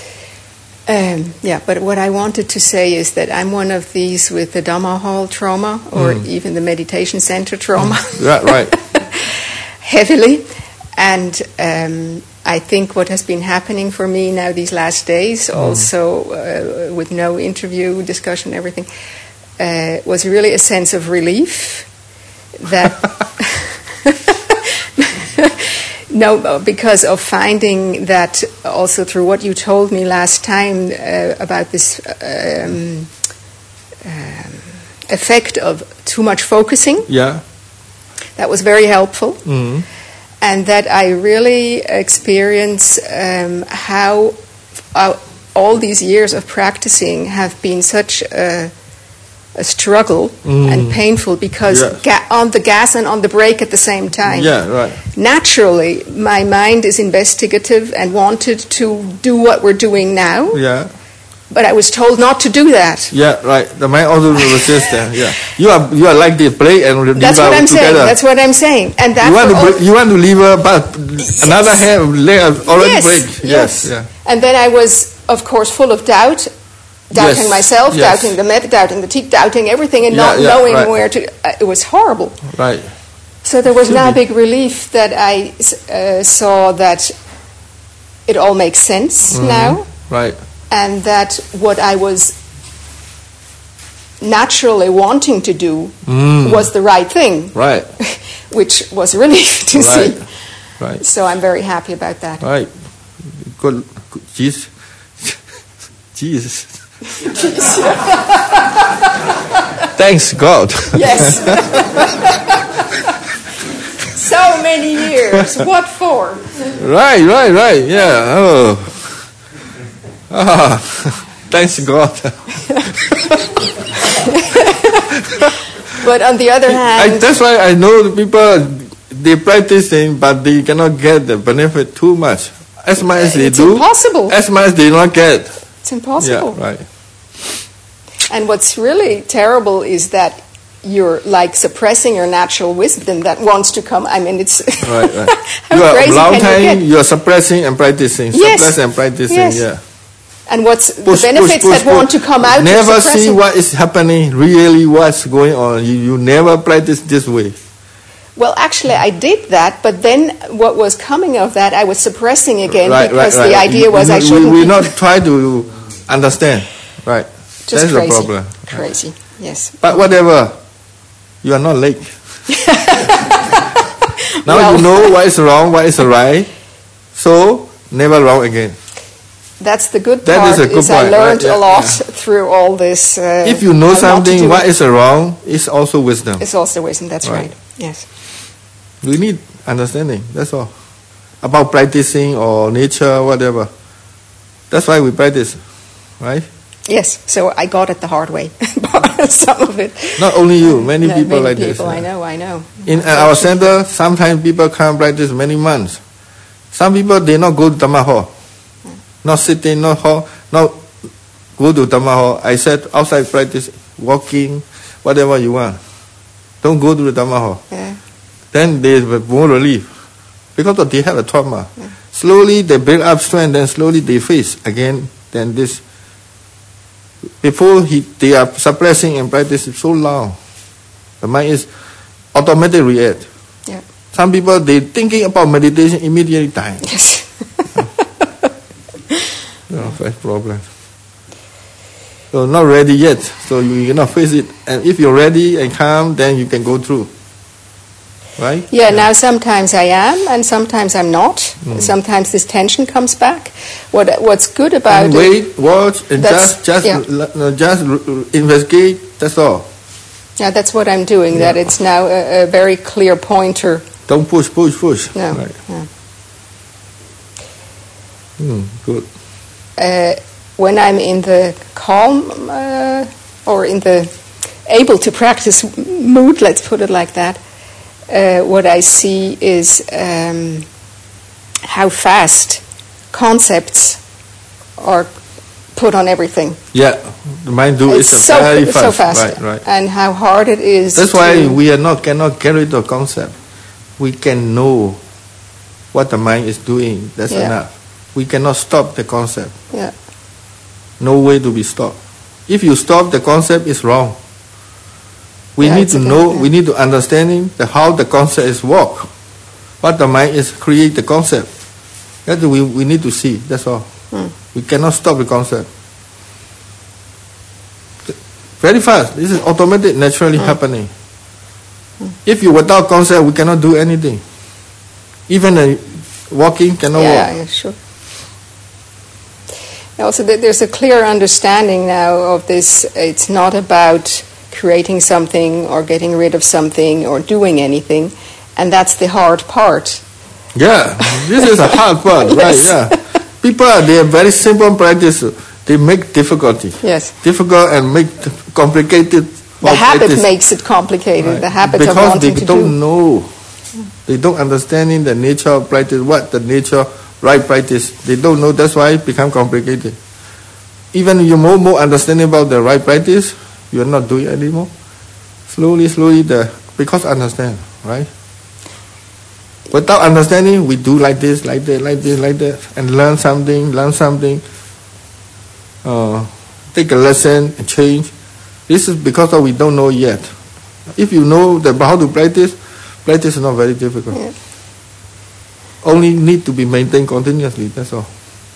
Speaker 9: But what I wanted to say is that I'm one of these with the Dhamma hall trauma, or even the meditation center trauma.
Speaker 2: Yeah, right.
Speaker 9: Heavily. And I think what has been happening for me now these last days, also with no interview, discussion, everything, was really a sense of relief that... No, because of finding that also through what you told me last time about this effect of too much focusing.
Speaker 2: Yeah.
Speaker 9: That was very helpful. And that I really experience how all these years of practicing have been such a struggle and painful because on the gas and on the brake at the same time.
Speaker 2: Yeah, right.
Speaker 9: Naturally, my mind is investigative and wanted to do what we're doing now.
Speaker 2: Yeah.
Speaker 9: But I was told not to do that.
Speaker 2: Yeah, right. The mind also resists that. Yeah. You are like the brake and lever
Speaker 9: That's what I'm
Speaker 2: together.
Speaker 9: saying. That's what I'm saying. And that
Speaker 2: you want to lever, but another hand already brake.
Speaker 9: Yes.
Speaker 2: Yeah.
Speaker 9: And then I was, of course, full of doubt. Doubting myself, doubting the method, doubting the teeth, doubting everything, and not knowing where to... it was horrible.
Speaker 2: Right.
Speaker 9: So there was now a big relief that I saw that it all makes sense now.
Speaker 2: Right.
Speaker 9: And that what I was naturally wanting to do was the right thing.
Speaker 2: Right.
Speaker 9: Which was a relief to see.
Speaker 2: Right.
Speaker 9: So I'm very happy about that.
Speaker 2: Right. Good. Jesus. Thanks God.
Speaker 9: Yes. So many years. What for?
Speaker 2: Right. Yeah. Thanks God.
Speaker 9: But on the other hand...
Speaker 2: that's why I know the people, they practicing, but they cannot get the benefit too much. as much as they
Speaker 9: it's
Speaker 2: do,
Speaker 9: impossible.
Speaker 2: as much as they not get.
Speaker 9: It's impossible.
Speaker 2: Yeah, right.
Speaker 9: And what's really terrible is that you're like suppressing your natural wisdom that wants to come. I mean, it's
Speaker 2: right.
Speaker 9: how
Speaker 2: you are
Speaker 9: crazy
Speaker 2: long
Speaker 9: can
Speaker 2: time.
Speaker 9: you get?
Speaker 2: You are suppressing and practicing.
Speaker 9: Yes.
Speaker 2: Suppress and practicing.
Speaker 9: Yes.
Speaker 2: Yeah.
Speaker 9: And what's the benefits that want to come out?
Speaker 2: Never
Speaker 9: of
Speaker 2: see
Speaker 9: suppressing?
Speaker 2: what is happening. Really, what's going on? You never practice this way.
Speaker 9: Well, actually, I did that, but then what was coming of that, I was suppressing again because the idea was I shouldn't.
Speaker 2: We not try to understand, right?
Speaker 9: Just
Speaker 2: That's
Speaker 9: crazy.
Speaker 2: the problem.
Speaker 9: Crazy, yes.
Speaker 2: But whatever, you are not late. Now
Speaker 9: Well,
Speaker 2: you know what is wrong, what is right, so never wrong again.
Speaker 9: That's the good
Speaker 2: That
Speaker 9: part.
Speaker 2: is a good
Speaker 9: I
Speaker 2: point,
Speaker 9: learned
Speaker 2: right?
Speaker 9: a lot
Speaker 2: Yeah.
Speaker 9: through all this.
Speaker 2: If you know
Speaker 9: how not to
Speaker 2: something,
Speaker 9: do
Speaker 2: what
Speaker 9: it.
Speaker 2: is wrong, it's also wisdom.
Speaker 9: It's also wisdom. That's
Speaker 2: Right.
Speaker 9: right. Yes.
Speaker 2: We need understanding, that's all. About practicing or nature, whatever. That's why we practice, right?
Speaker 9: Yes. So I got it the hard way. Some of it.
Speaker 2: Not only you, many people like
Speaker 9: many
Speaker 2: this.
Speaker 9: people, I know.
Speaker 2: In our center, sometimes people come practice many months. Some people, they not go to Dhamma hall. Not sitting, not hall, not go to Dhamma hall. I said, outside practice, walking, whatever you want. Don't go to the Dhamma hall.
Speaker 9: Yeah.
Speaker 2: Then they won't relief. Because they have a trauma. Yeah. Slowly they build up strength, then slowly they face again. Then this, before they are suppressing and practicing so long, the mind is automatically react.
Speaker 9: Yeah.
Speaker 2: Some people, they thinking about meditation, immediately die.
Speaker 9: Yes.
Speaker 2: First problem. So not ready yet, so you cannot face it. And if you're ready and calm, then you can go through. Right?
Speaker 9: Yeah, now sometimes I am and sometimes I'm not. Sometimes this tension comes back. What's good about
Speaker 2: and wait, watch, and just investigate, that's all.
Speaker 9: Yeah, that's what I'm doing, that it's now a very clear pointer.
Speaker 2: Don't push.
Speaker 9: No.
Speaker 2: Right.
Speaker 9: No.
Speaker 2: Good.
Speaker 9: When I'm in the calm or in the able to practice mood, let's put it like that, what I see is how fast concepts are put on everything.
Speaker 2: Yeah, the mind do
Speaker 9: it's
Speaker 2: is very fast.
Speaker 9: So fast.
Speaker 2: Right.
Speaker 9: And how hard it is.
Speaker 2: That's why we cannot get rid of concept. We can know what the mind is doing. That's enough. We cannot stop the concept.
Speaker 9: Yeah.
Speaker 2: No way to be stopped. If you stop, the concept is wrong. We need to know, we need to understanding how the concept is work. What the mind is create the concept. That we need to see, that's all. We cannot stop the concept. Very fast. This is automatic, naturally happening. If you without concept, we cannot do anything. Even walking cannot walk.
Speaker 9: Yeah, sure. Also, there's a clear understanding now of this. It's not about creating something or getting rid of something or doing anything, and that's the hard part.
Speaker 2: Yeah, this is a hard part,
Speaker 9: Yes.
Speaker 2: right? Yeah, people they are very simple practice. They make difficulty.
Speaker 9: Yes.
Speaker 2: Difficult and make complicated.
Speaker 9: The habit makes it complicated. Right. The habit
Speaker 2: because
Speaker 9: of wanting to do.
Speaker 2: Because they don't know. They don't understanding the nature of practice. What the nature right practice. They don't know. That's why it become complicated. Even you more understanding about the right practice, you are not doing it anymore. Slowly, because understand, right? Without understanding, we do like this, like that, and learn something. Take a lesson and change. This is because we don't know yet. If you know how to practice is not very difficult.
Speaker 9: Yeah.
Speaker 2: Only need to be maintained continuously, that's all.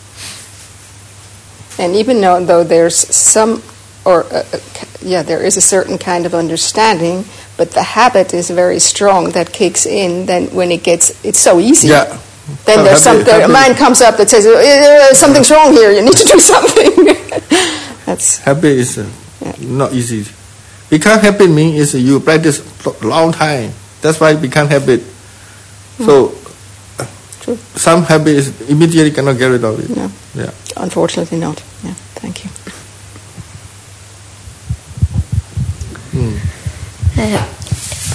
Speaker 9: And even though there's some, there is a certain kind of understanding, but the habit is very strong that kicks in. Then when it's so easy.
Speaker 2: Yeah.
Speaker 9: Then there's a mind comes up that says something's wrong here. You need to do something. That's
Speaker 2: habit is not easy. Become habit means you practice long time. That's why it become habit. So
Speaker 9: true.
Speaker 2: Some habit is immediately cannot get rid of it.
Speaker 9: No.
Speaker 2: Yeah.
Speaker 9: Unfortunately not. Yeah. Thank you.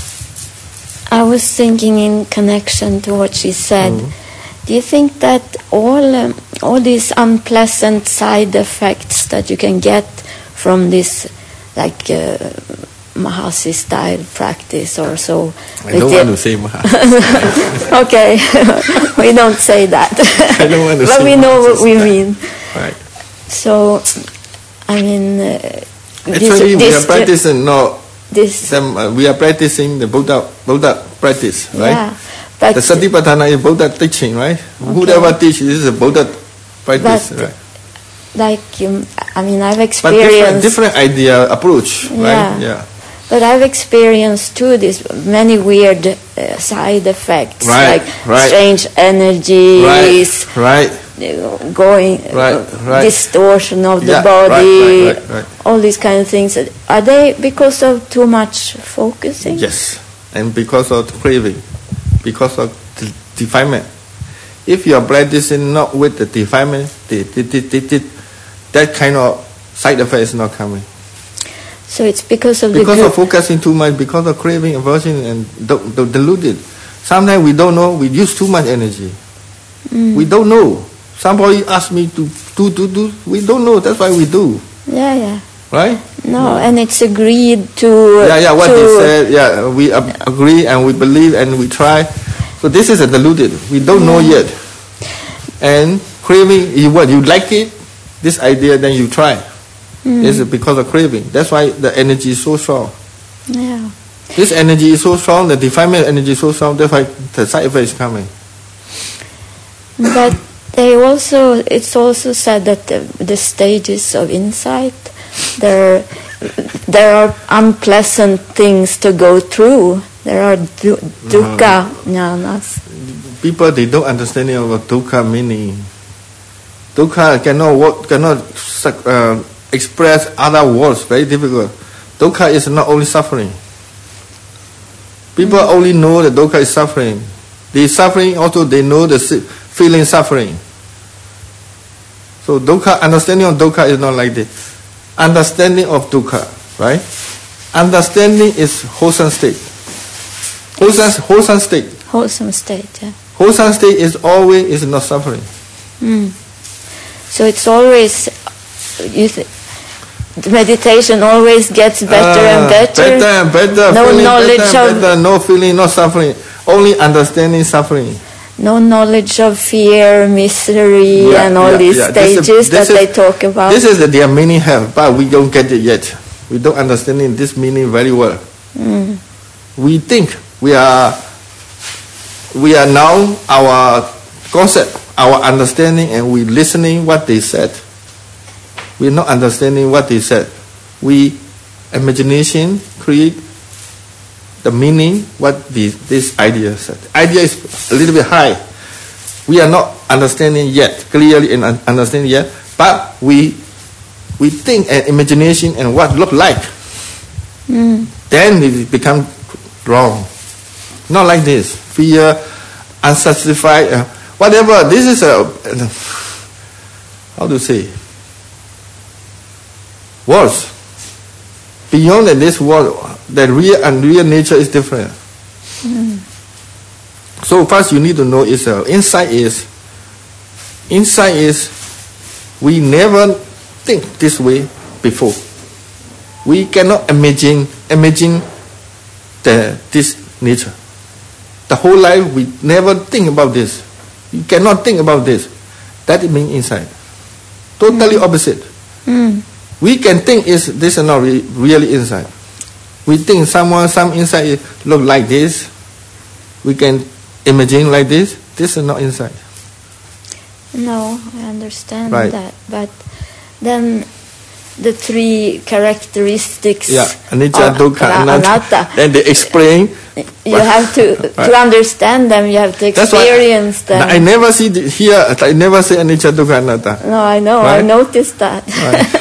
Speaker 10: I was thinking in connection to what she said. Do you think that all these unpleasant side effects that you can get from this, like Mahasi style practice or so.
Speaker 2: I don't want to say Mahasi.
Speaker 10: Okay, we don't say that.
Speaker 2: I don't want to
Speaker 10: but
Speaker 2: say
Speaker 10: we know what we
Speaker 2: style.
Speaker 10: mean.
Speaker 2: Right.
Speaker 10: So, I mean,
Speaker 2: actually, we are practicing we are practicing the Buddha practice, right?
Speaker 10: Yeah, but
Speaker 2: the Satipatthana is Buddha teaching, right? Okay. Whoever teaches this is a Buddha practice, right?
Speaker 10: Like, I mean, I've experienced...
Speaker 2: But different idea, approach, right?
Speaker 10: Yeah. But I've experienced too these many weird side effects, like strange energies, going distortion of the body, all these kind of things. Are they because of too much focusing?
Speaker 2: Yes, and because of craving, because of defilement. If you are practicing not with the defilement, that kind of side effect is not coming.
Speaker 10: So it's because of
Speaker 2: of focusing too much, because of craving, aversion, and deluded. Sometimes we don't know. We use too much energy. We don't know. Somebody asked me to do. We don't know. That's why we do.
Speaker 10: Yeah.
Speaker 2: Right?
Speaker 10: No, and it's agreed to.
Speaker 2: What they said. Yeah, we agree and we believe and we try. So this is a deluded. We don't know yet. And craving, you like it, this idea, then you try. This is because of craving. That's why the energy is so strong.
Speaker 10: Yeah.
Speaker 2: This energy is so strong, the defilement energy is so strong, that's why the side effect is coming.
Speaker 10: But it's also said that the stages of insight, there are unpleasant things to go through. There are dukkha jnanas.
Speaker 2: People, they don't understand about dukkha meaning. Dukkha cannot express other words, very difficult. Dukkha is not only suffering. People only know that dukkha is suffering. The suffering also they know the feeling suffering. So dukkha, understanding of dukkha is not like this. Understanding of dukkha, right? Understanding is wholesome state. Wholesome state.
Speaker 10: Wholesome state, yeah.
Speaker 2: Wholesome state is not suffering.
Speaker 10: So it's always, the meditation always gets better and better.
Speaker 2: Better and better.
Speaker 10: No
Speaker 2: feeling
Speaker 10: knowledge
Speaker 2: better, no feeling, no suffering. Only understanding suffering.
Speaker 10: No knowledge of fear, misery, and all these stages that they talk about.
Speaker 2: This is their meaning have, but we don't get it yet. We don't understand this meaning very well. We think we are now our concept, our understanding, and we listening what they said. We're not understanding what they said. We imagination create the meaning what this idea said. Idea is a little bit high. We are not understanding yet, clearly and understanding yet, but we think and imagination and what look like. Then it become wrong. Not like this. Fear, unsatisfied, whatever. This is how to say? Words. Beyond this world, the real and unreal nature is different. So first you need to know yourself. Insight is we never think this way before. We cannot imagine this nature. The whole life we never think about this. You cannot think about this. That means insight. Totally opposite. We can think this is not really insight. We think some insight look like this. We can imagine like this. This is not insight.
Speaker 10: No, I understand that. But then the three characteristics
Speaker 2: anicca, dukkha, anatta. Then they explain.
Speaker 10: You have to understand them. You have to experience them.
Speaker 2: I never see here. I never say anicca, dukkha, anatta.
Speaker 10: No, I know. Right? I noticed that.
Speaker 2: Right.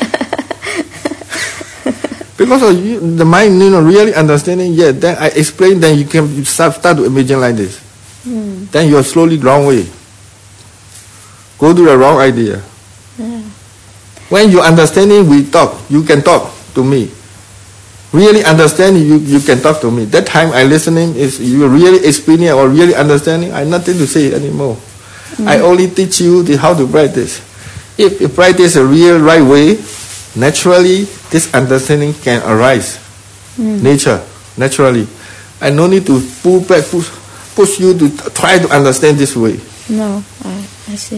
Speaker 2: Because of the mind, really understanding. Then I explain. Then you can start to imagine like this. Then you are slowly wrong way. Go to the wrong idea. When you understanding, we talk. You can talk to me. Really understanding, you can talk to me. That time I listening is you really experiencing or really understanding. I have nothing to say anymore. I only teach you how to practice. If you practice the real right way, naturally this understanding can arise. Nature, naturally. I no need to pull back, push you to try to understand this way.
Speaker 10: No, I see.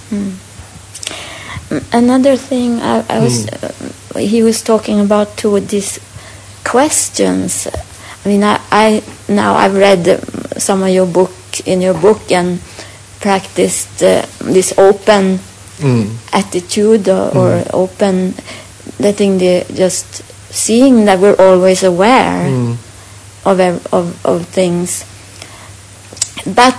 Speaker 10: Another thing I was he was talking about too, these questions. I mean, I've read some of your book and practiced this open attitude or open, letting just seeing that we're always aware of things. But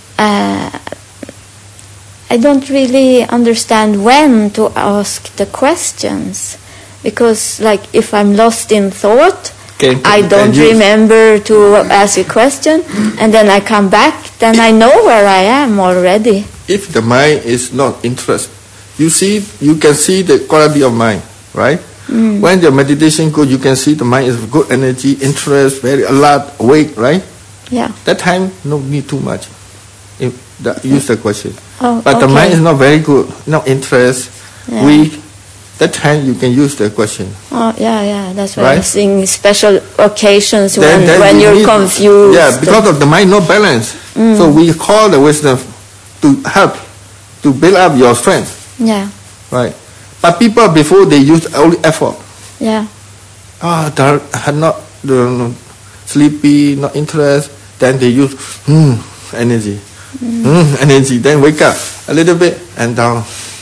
Speaker 10: I don't really understand when to ask the questions, because like if I'm lost in thought, I don't remember to ask a question, and then I come back, then I know where I am already.
Speaker 2: If the mind is not interested, you can see the quality of mind, right? When your meditation good, you can see the mind is good energy, interest, very alert, awake, right?
Speaker 10: Yeah.
Speaker 2: That time no need too much. Use the question.
Speaker 10: But
Speaker 2: the mind is not very good, no interest, weak. That time you can use the question.
Speaker 10: That's why I'm saying special occasions when you're confused.
Speaker 2: Yeah, because of the mind no balance. So we call the wisdom to help to build up your strength.
Speaker 10: Yeah.
Speaker 2: Right. But people before they use only effort.
Speaker 10: Yeah.
Speaker 2: They had not sleepy, not interest. Then they use energy. Energy. Then wake up a little bit and down.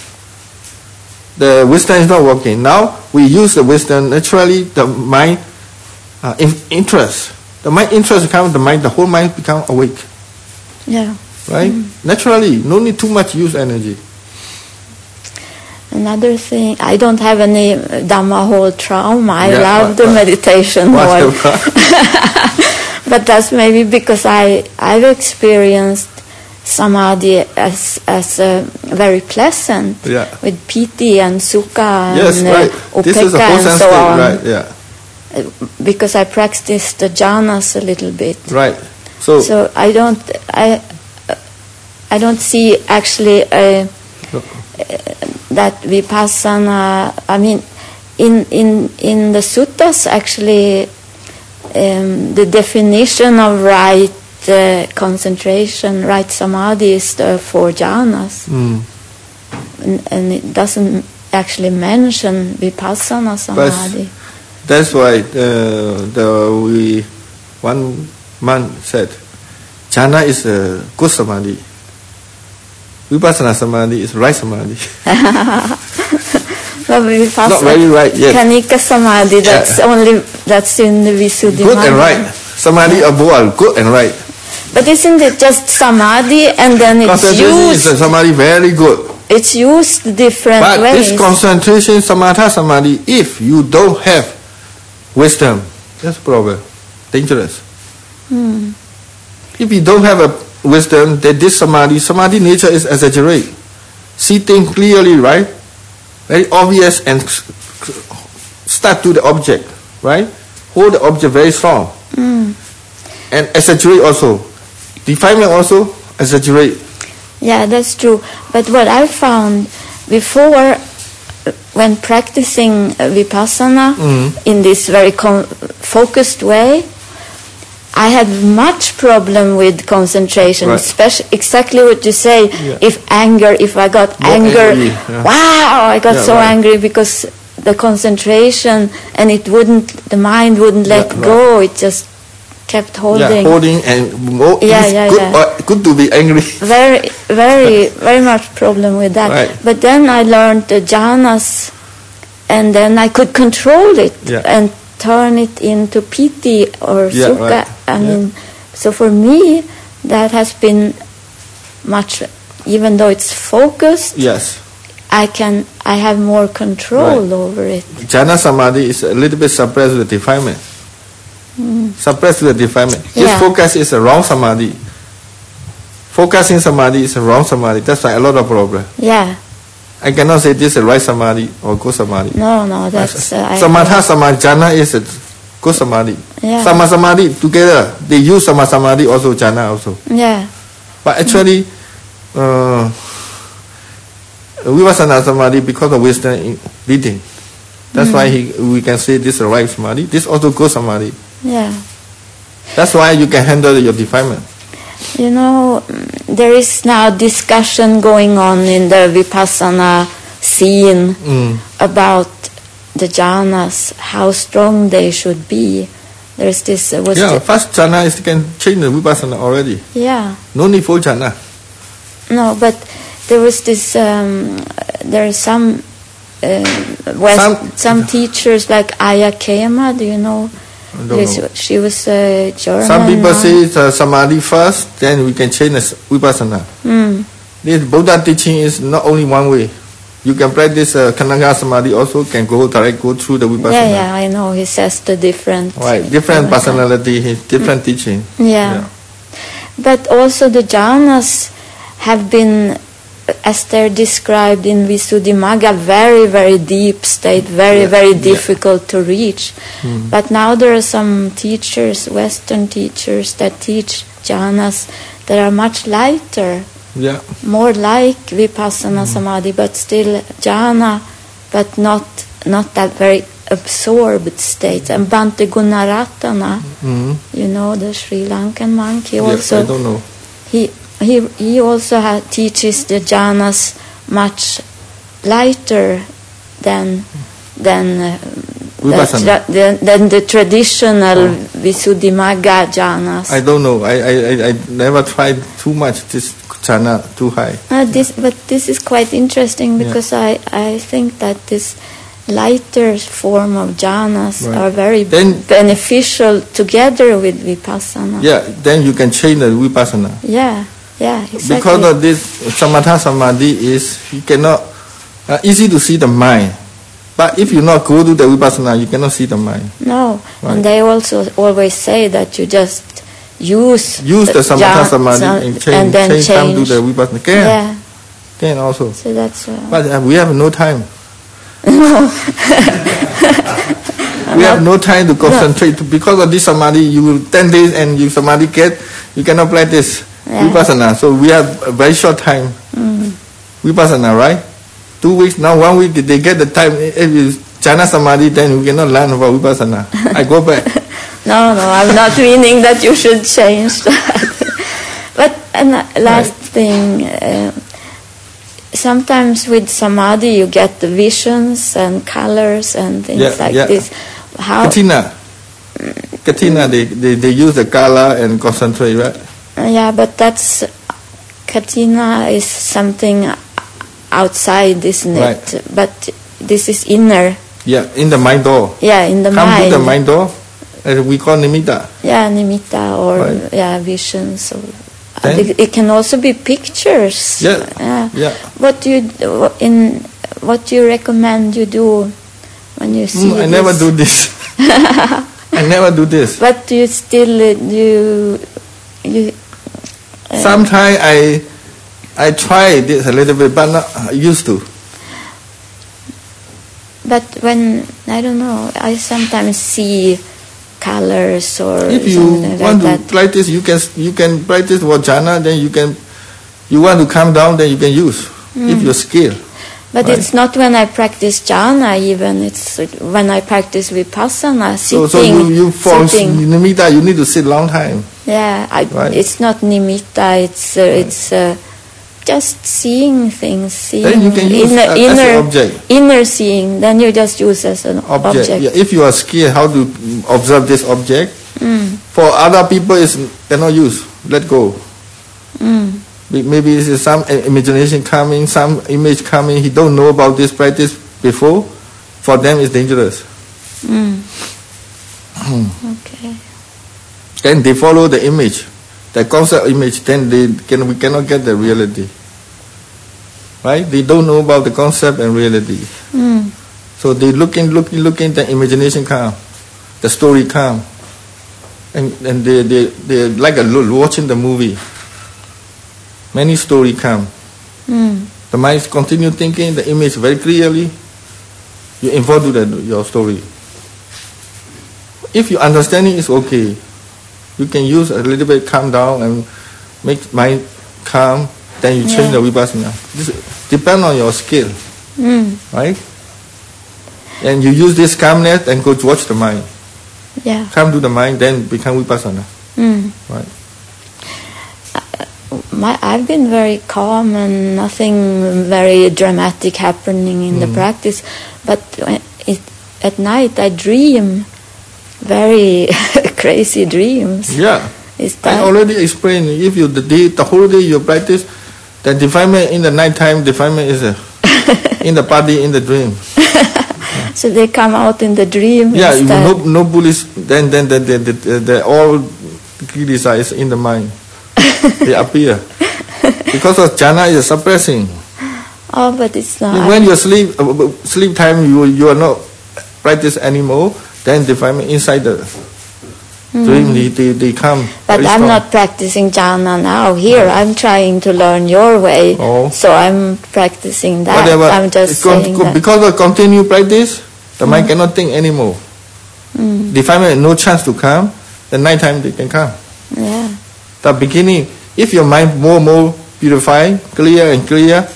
Speaker 2: The wisdom is not working. Now we use the wisdom. Naturally, the mind interest. The mind interest comes. The whole mind become awake.
Speaker 10: Yeah.
Speaker 2: Right. Naturally, no need too much use energy.
Speaker 10: Another thing, I don't have any Dhamma hall trauma. I love the meditation hall. But that's maybe because I've experienced samadhi as very pleasant with piti and sukha and upeka and so on.
Speaker 2: Right,
Speaker 10: because I practiced the jhanas a little bit.
Speaker 2: Right.
Speaker 10: So I don't see actually that vipassana. I mean, in the suttas actually, the definition of right concentration, right samadhi is the 4 jhanas, and it doesn't actually mention vipassana samadhi.
Speaker 2: That's why one man said, jhana is a good samadhi. Vipassana samadhi is right samadhi. Not very right yet.
Speaker 10: Kanika samadhi, that's in the Visuddhimagga.
Speaker 2: Good and right. Samadhi are both good and right.
Speaker 10: But isn't it just samadhi and then it's used?
Speaker 2: Is samadhi very good.
Speaker 10: It's used different ways.
Speaker 2: But this concentration, samatha samadhi, if you don't have wisdom, that's a problem. Dangerous. If you don't have a wisdom, then this samadhi nature is exaggerate. See things clearly, right? Very obvious and start to the object, right? Hold the object very strong. And exaggerate also. Definement also exaggerate.
Speaker 10: Yeah, that's true. But what I found before, when practicing vipassana in this very focused way, I had much problem with concentration, especially exactly what you say. If I got anger, wow, I got so angry because the concentration and the mind wouldn't let go. It just kept holding.
Speaker 2: Holding and good to be angry.
Speaker 10: Very, very, very much problem with that.
Speaker 2: Right.
Speaker 10: But then I learned the jhanas, and then I could control it and turn it into piti or sukha. I mean, so for me, that has been much, even though it's focused.
Speaker 2: Yes.
Speaker 10: I have more control over it.
Speaker 2: Jhana samadhi is a little bit suppressed with defilement. Suppressed with defilement. This focus is a wrong samadhi. Focusing samadhi is a wrong samadhi. That's why a lot of problem.
Speaker 10: Yeah.
Speaker 2: I cannot say this is right samadhi or good samadhi.
Speaker 10: No, that's...
Speaker 2: samatha samadhi, jhana is a good samadhi.
Speaker 10: Yeah.
Speaker 2: Sama samadhi together. They use sama samadhi also, jhana also.
Speaker 10: Yeah.
Speaker 2: But actually, Vipassana Samadhi because of Western reading. That's why we can say this is the right Samadhi. This also good Samadhi.
Speaker 10: Yeah.
Speaker 2: That's why you can handle your defilement.
Speaker 10: You know, there is now discussion going on in the Vipassana scene about the jhanas, how strong they should be. There's this...
Speaker 2: first jhana is can change the Vipassana already.
Speaker 10: Yeah.
Speaker 2: No need for jhana.
Speaker 10: No, but there was this... there are some teachers like Aya Kema, do you know? She was a German.
Speaker 2: Some people say it's Samadhi first, then we can change the Vipassana. This Buddha teaching is not only one way. You can practice Kananga Samadhi also, can go through the Vipassana.
Speaker 10: Yeah, I know. He says the different...
Speaker 2: Right, different personality, different teaching.
Speaker 10: Yeah. But also the jhanas have been, as they're described in Visuddhimagga, very, very deep state, very difficult to reach. But now there are some teachers, Western teachers, that teach jhanas that are much lighter, more like Vipassana Samadhi, but still jhana, but not that very absorbed state. And Bhante Gunaratana, you know, the Sri Lankan monk, he also...
Speaker 2: I don't know.
Speaker 10: He also teaches the jhanas much lighter than the traditional Visuddhimagga jhanas.
Speaker 2: I don't know. I never tried too much this jhana too high.
Speaker 10: But this is quite interesting because I think that this lighter form of jhanas are very beneficial together with Vipassana.
Speaker 2: Yeah, then you can change the Vipassana.
Speaker 10: Yeah, exactly.
Speaker 2: Because of this Samatha Samadhi is, you cannot, easy to see the mind. But if you not go to the Vipassana, you cannot see the mind.
Speaker 10: No, and they also always say that you just use
Speaker 2: the Samatha Samadhi and then change time to the Vipassana. Can also.
Speaker 10: So that's
Speaker 2: but we have no time. We have no time to concentrate. Because of this Samadhi, you 10 days and you Samadhi you cannot practice Vipassana. So we have a very short time. Vipassana, right? 2 weeks, now 1 week, they get the time. If it's jhana Samadhi, then we cannot learn about Vipassana. I go back.
Speaker 10: No, I'm not meaning that you should change that. But last thing, sometimes with Samadhi you get the visions and colors and things this. How?
Speaker 2: Katina, they use the color and concentrate, right?
Speaker 10: Yeah, but that's... Katina is something outside, isn't it? But this is inner.
Speaker 2: Yeah, in the mind door.
Speaker 10: Yeah, in the mind.
Speaker 2: Come to the mind door, we call nimitta.
Speaker 10: Yeah, nimitta or visions. Or, it can also be pictures.
Speaker 2: Yeah.
Speaker 10: What do you recommend you do when you see
Speaker 2: I never do this. I never do this.
Speaker 10: But do you still do?
Speaker 2: Sometimes I try this a little bit, but not used to.
Speaker 10: But when, I don't know, I sometimes see colors or
Speaker 2: if you
Speaker 10: something
Speaker 2: want
Speaker 10: like
Speaker 2: to
Speaker 10: that.
Speaker 2: practice, you can practice jhana, then you want to calm down, then you can use, if you're skilled.
Speaker 10: But it's not when I practice jhana even, it's when I practice vipassana, sitting.
Speaker 2: So you for nimitta, you need to sit long time.
Speaker 10: Yeah, it's not nimitta, it's just seeing things,
Speaker 2: then you can use as an object.
Speaker 10: Inner seeing, then you just use as an object.
Speaker 2: Yeah, if you are skilled how to observe this object, for other people it's cannot use, let go. Maybe it's some imagination coming, some image coming, he don't know about this practice before, for them it's dangerous.
Speaker 10: Okay.
Speaker 2: Then they follow the image, the concept image, then we cannot get the reality. Right? They don't know about the concept and reality. So they looking, the imagination come, the story come. And they like watching the movie. Many stories come. The mind continue thinking the image very clearly. You involve to your story. If your understanding is okay, you can use a little bit calm down and make mind calm then you change the vipassana. This depends on your skill, right? And you use this calmness and go to watch the mind.
Speaker 10: Yeah.
Speaker 2: Come to the mind, then become vipassana. Right.
Speaker 10: I've been very calm and nothing very dramatic happening in the practice, but at night I dream very crazy dreams.
Speaker 2: Yeah. I already explained, if you the whole day you practice, the defilement in the nighttime, defilement is in the body, in the dream.
Speaker 10: So they come out in the dream.
Speaker 2: Yeah, no Buddhist, then all Kilesa is in the mind. They appear. Because of jhana is suppressing.
Speaker 10: Oh, but it's not.
Speaker 2: When you sleep time, you are not practice anymore, then defilement inside the dream, they come.
Speaker 10: But I'm not practicing jhana now. Here, I'm trying to learn your way. So I'm practicing that.
Speaker 2: Whatever.
Speaker 10: I'm just saying that.
Speaker 2: Because of continued practice, the mind cannot think anymore. Defilement no chance to come. The night time they can come.
Speaker 10: Yeah.
Speaker 2: The beginning, if your mind more purified, clear and clear,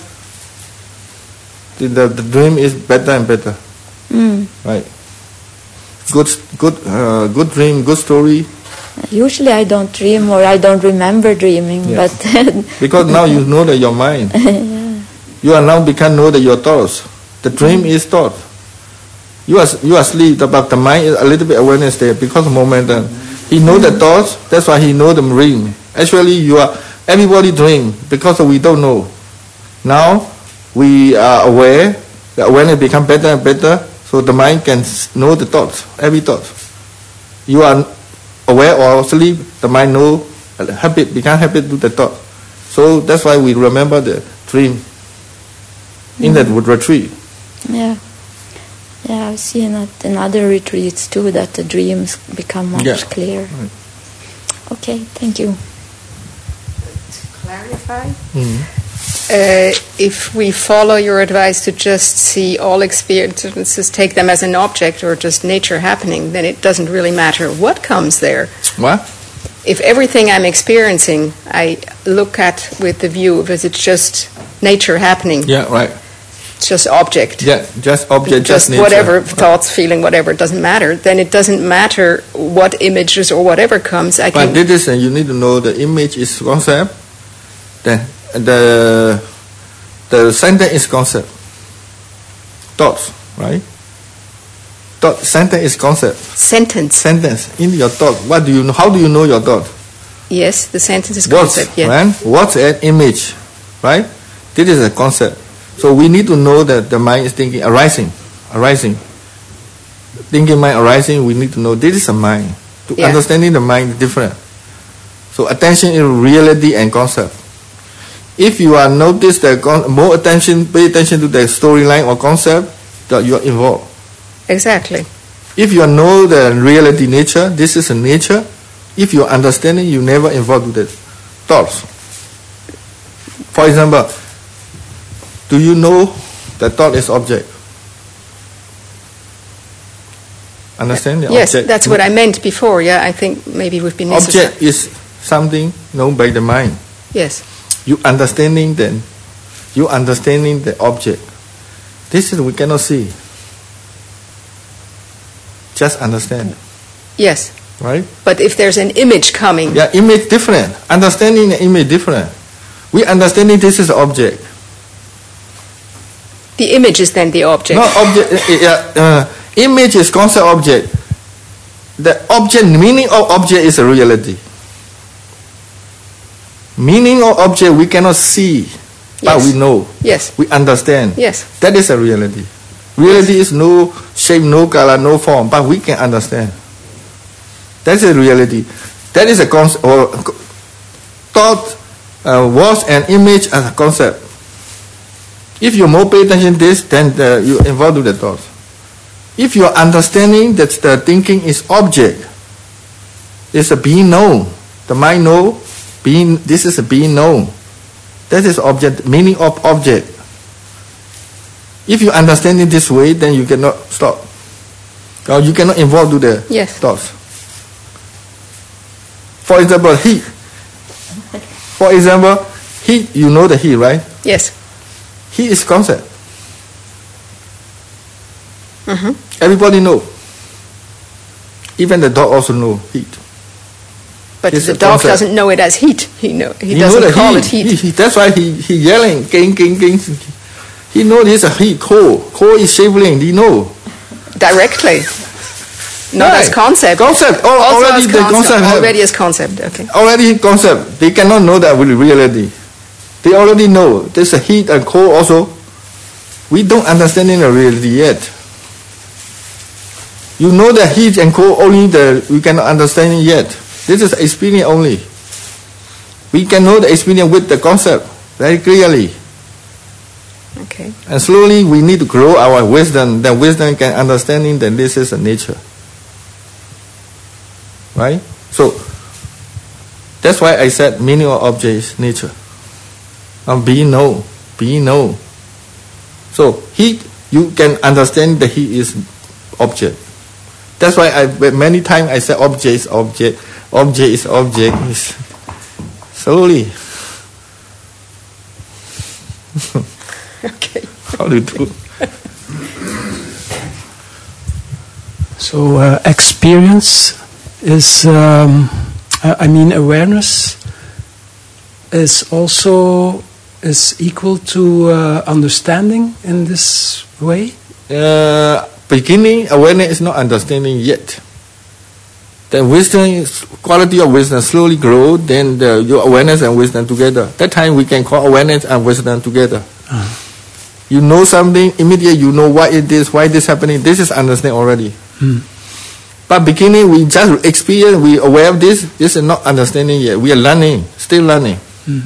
Speaker 2: the dream is better and better. Right. Good dream, good story.
Speaker 10: Usually I don't dream or I don't remember dreaming, but
Speaker 2: because now you know that your mind. You are now become know that your thoughts. The dream is thought. You are asleep, but the mind is a little bit awareness there because of momentum. He knows the thoughts, that's why he knows the dream. Actually, everybody dream because we don't know. Now we are aware. The awareness become better and better. So the mind can know the thoughts, every thought. You are aware or asleep, the mind know, become habit to the thought. So that's why we remember the dream in that retreat.
Speaker 10: Yeah. Yeah, I've seen it in other retreats too, that the dreams become much clearer.
Speaker 2: Right.
Speaker 10: Okay, thank you.
Speaker 9: To clarify, if we follow your advice to just see all experiences, take them as an object or just nature happening, then it doesn't really matter what comes there.
Speaker 2: What?
Speaker 9: If everything I'm experiencing I look at with the view of it's just nature happening.
Speaker 2: Yeah, right.
Speaker 9: It's just object.
Speaker 2: Yeah, just object,
Speaker 9: just
Speaker 2: nature.
Speaker 9: whatever thoughts, feeling, whatever, it doesn't matter. Then it doesn't matter what images or whatever comes.
Speaker 2: But this is, you need to know the image is concept. The sentence is concept. Thoughts, right? Sentence is concept. Sentence in your thought. What do you know? How do you know your thought?
Speaker 9: Yes, the sentence is concept. Yeah.
Speaker 2: Right? What's an image, right? This is a concept. So we need to know that the mind is thinking, arising. Thinking mind arising, we need to know this is a mind. Understanding the mind is different. So attention is reality and concept. If you are notice that more attention, pay attention to the storyline or concept, that you are involved.
Speaker 9: Exactly.
Speaker 2: If you know the reality nature, this is a nature. If you are understanding, you never involved with the thoughts. For example, do you know that thought is object? Understand the
Speaker 9: yes,
Speaker 2: object?
Speaker 9: Yes, that's what I meant before. Yeah, I think maybe we've been necessary.
Speaker 2: Object is something known by the mind.
Speaker 9: Yes.
Speaker 2: You understanding the object. This is we cannot see. Just understand.
Speaker 9: Yes.
Speaker 2: Right?
Speaker 9: But if there's an image coming.
Speaker 2: Yeah, image different. Understanding the image different. We understanding this is object.
Speaker 9: The image is then the object.
Speaker 2: No, object. Image is concept object. The object, meaning of object is a reality. Meaning of object we cannot see, but we know.
Speaker 9: Yes.
Speaker 2: We understand.
Speaker 9: Yes.
Speaker 2: That is a reality. Reality is no shape, no color, no form, but we can understand. That's a reality. That is a concept, or thought, words and image as a concept. If you more pay attention to this, then you involve with the thoughts. If you are understanding that the thinking is object, it's a being known. The mind know, being, this is a being known. That is object, meaning of object. If you understand it this way, then you cannot stop. Or you cannot involve with the thoughts. For example, Heat, you know the heat, right?
Speaker 9: Yes.
Speaker 2: Heat is concept.
Speaker 9: Mm-hmm.
Speaker 2: Everybody know. Even the dog also know heat.
Speaker 9: But the dog doesn't know it as heat. He doesn't call it heat.
Speaker 2: That's why he yelling, ging. He know this is heat, cold. Cold is shivering. He know.
Speaker 9: Directly. Not as concept.
Speaker 2: Concept. Already the concept.
Speaker 9: Already as concept. Okay.
Speaker 2: Already concept. They cannot know that with reality. They already know there's a heat and cold also. We don't understand in the reality yet. You know the heat and cold only we cannot understand it yet. This is experience only. We can know the experience with the concept very clearly.
Speaker 9: Okay.
Speaker 2: And slowly we need to grow our wisdom. Then wisdom can understanding that this is a nature. Right? So that's why I said meaning of object is nature. And being know. So heat, you can understand the heat is object. That's why many times I say object is object. Object is object. Slowly.
Speaker 9: Okay.
Speaker 2: How do you do?
Speaker 1: So experience is, awareness is also equal to understanding in this way?
Speaker 2: Beginning, awareness is not understanding yet. Then wisdom, quality of wisdom slowly grow, then your awareness and wisdom together. That time we can call awareness and wisdom together. You know something, immediately you know why it is, why this happening. This is understand already. But beginning, we just experience, we aware of this. This is not understanding yet. We are learning, still learning.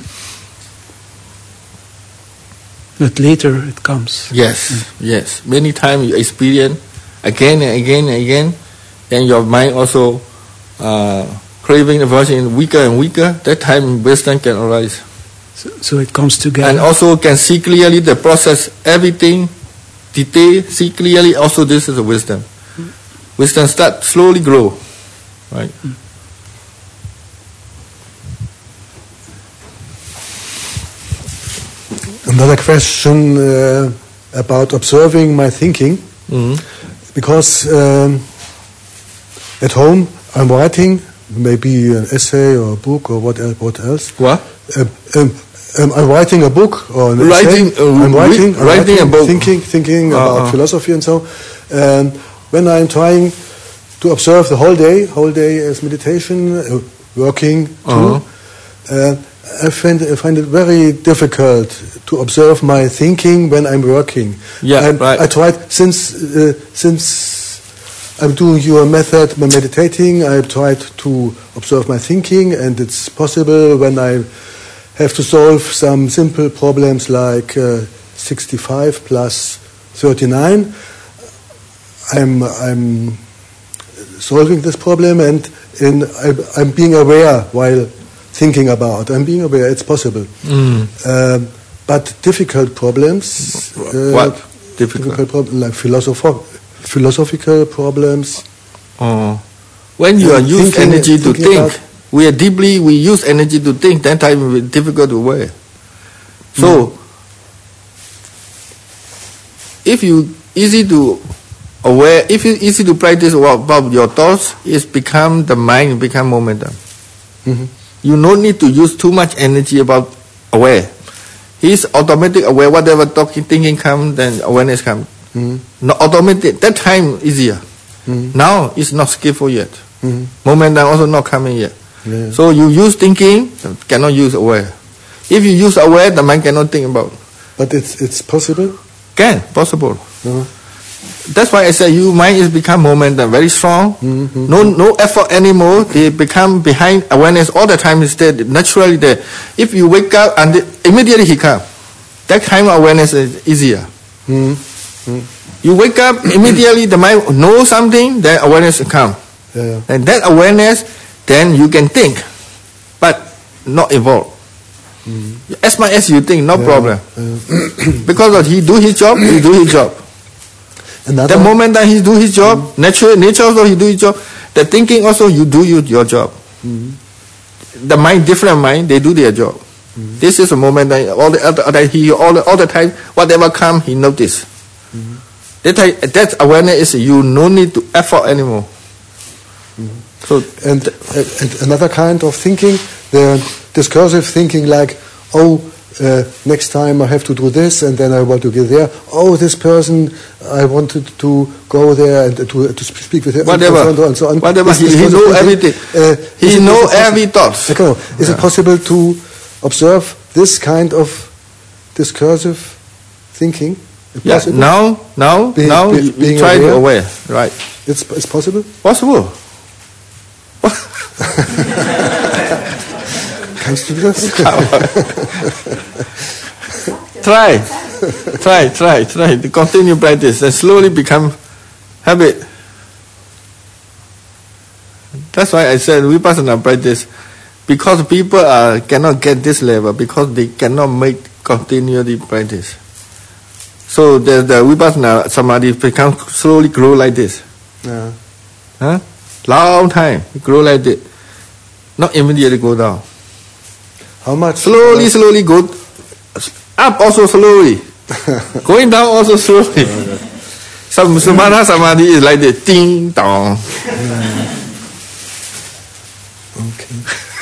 Speaker 1: But later it comes.
Speaker 2: Yes. Many times you experience again and again. Then your mind also craving the version weaker and weaker. That time wisdom can arise.
Speaker 1: So it comes together.
Speaker 2: And also can see clearly the process, everything, detail, see clearly. Also this is a wisdom. Wisdom start slowly grow. Right?
Speaker 4: Another question about observing my thinking. Because at home I'm writing maybe an essay or a book or what else.
Speaker 2: What?
Speaker 4: I'm writing a book or an essay. I'm writing a book. Thinking about philosophy and so. When I'm trying to observe the whole day as meditation, working too, I find it very difficult to observe my thinking when I'm working. I tried since I'm doing your method, my meditating. I tried to observe my thinking, and it's possible when I have to solve some simple problems like 65 plus 39. I'm solving this problem, and I'm being aware while thinking about. I'm being aware. It's possible. But difficult problems.
Speaker 2: What difficult
Speaker 4: problems? Like philosophical problems.
Speaker 2: When you use energy to think, we use energy to think. That time it's difficult to wear. So, if you easy to aware, if it's easy to practice about your thoughts, it's become the mind, become momentum. You don't need to use too much energy about aware. He's automatic aware. Whatever thinking comes, then awareness comes. Not automatic. That time easier. Now it's not skillful yet. Momentum also not coming yet. So you use thinking, cannot use aware. If you use aware, the mind cannot think about.
Speaker 4: But it's possible?
Speaker 2: Possible. That's why I say your mind is become momentum, very strong. No effort anymore. They become behind awareness all the time. Is there naturally there. If you wake up and immediately he comes, that kind of awareness is easier. You wake up immediately, the mind knows something, then awareness comes. And that awareness, then you can think, but not evolve. As much as you think, no problem. Because he do his job, he do his job. The moment that he do his job, nature also he do his job. The thinking also you do your job. The mind, different mind, they do their job. This is a moment that all the time, whatever comes, he notice. That awareness is you no need to effort anymore. So
Speaker 4: and another kind of thinking, the discursive thinking, like, next time I have to do this, and then I want to get there. This person, I wanted to go there and to speak with him.
Speaker 2: Whatever,
Speaker 4: and so on.
Speaker 2: Whatever. He know everything. He know every thought.
Speaker 4: Is it possible to observe this kind of discursive thinking?
Speaker 2: Yeah. Now, you try to aware. Right.
Speaker 4: It's possible.
Speaker 2: Possible.
Speaker 4: Kannst du das?
Speaker 2: Try. To continue practice and slowly become habit. That's why I said Vipassana practice, because people cannot get this level because they cannot make continually practice. So the Vipassana Samadhi become slowly grow like this.
Speaker 4: Yeah.
Speaker 2: Long time grow like this. Not immediately go down.
Speaker 4: How much?
Speaker 2: Slowly go up also slowly. Going down also slowly. Some Samatha Samadhi is like this. Ding dong.
Speaker 4: Okay.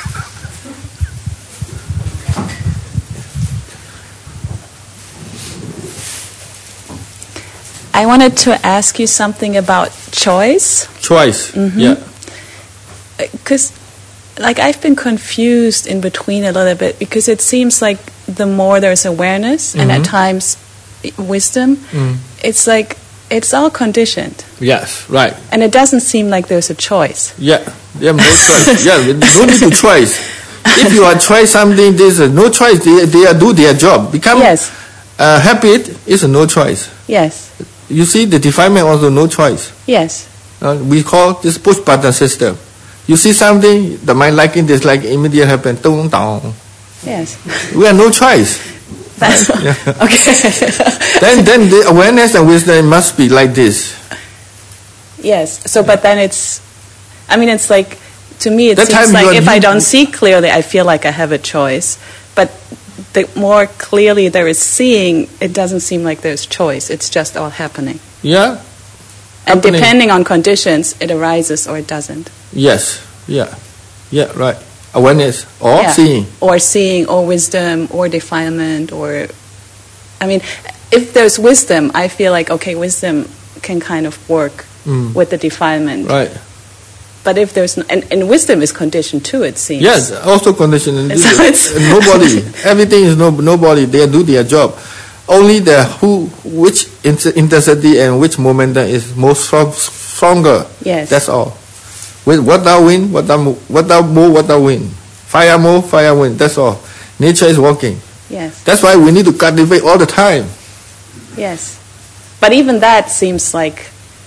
Speaker 11: I wanted to ask you something about choice.
Speaker 2: Choice, yeah.
Speaker 11: Because, I've been confused in between a little bit, because it seems like the more there's awareness and at times wisdom, it's like it's all conditioned.
Speaker 2: Yes, right.
Speaker 11: And it doesn't seem like there's a choice.
Speaker 2: Yeah, no choice. No need to choice. If you are try something, there's no choice. They do their job. Become habit is no choice.
Speaker 11: Yes.
Speaker 2: You see, the defilement also no choice.
Speaker 11: Yes.
Speaker 2: We call this push button system. You see something, the mind liking, dislike, immediately happen. Dong, dong.
Speaker 11: Yes.
Speaker 2: We have no choice.
Speaker 11: That's
Speaker 2: okay. then the awareness and wisdom must be like this.
Speaker 11: Yes. So, but then it's like, to me, it seems like if I don't see clearly, I feel like I have a choice. But the more clearly there is seeing, it doesn't seem like there's choice. It's just all happening.
Speaker 2: Yeah.
Speaker 11: And depending on conditions, it arises or it doesn't.
Speaker 2: Yes. Yeah, right. Awareness or seeing.
Speaker 11: Or seeing, or wisdom, or defilement, or... if there's wisdom, I feel like, okay, wisdom can kind of work with the defilement.
Speaker 2: Right.
Speaker 11: But if there's... And wisdom is conditioned too, it seems.
Speaker 2: Yes, also conditioned.
Speaker 11: So
Speaker 2: nobody. Everything is nobody. They do their job. Only which intensity and which momentum is most stronger.
Speaker 11: Yes.
Speaker 2: That's all. What thou win, what thou move, what thou win. Fire move, fire win. That's all. Nature is working.
Speaker 11: Yes.
Speaker 2: That's why we need to cultivate all the time.
Speaker 11: Yes. But even that seems like...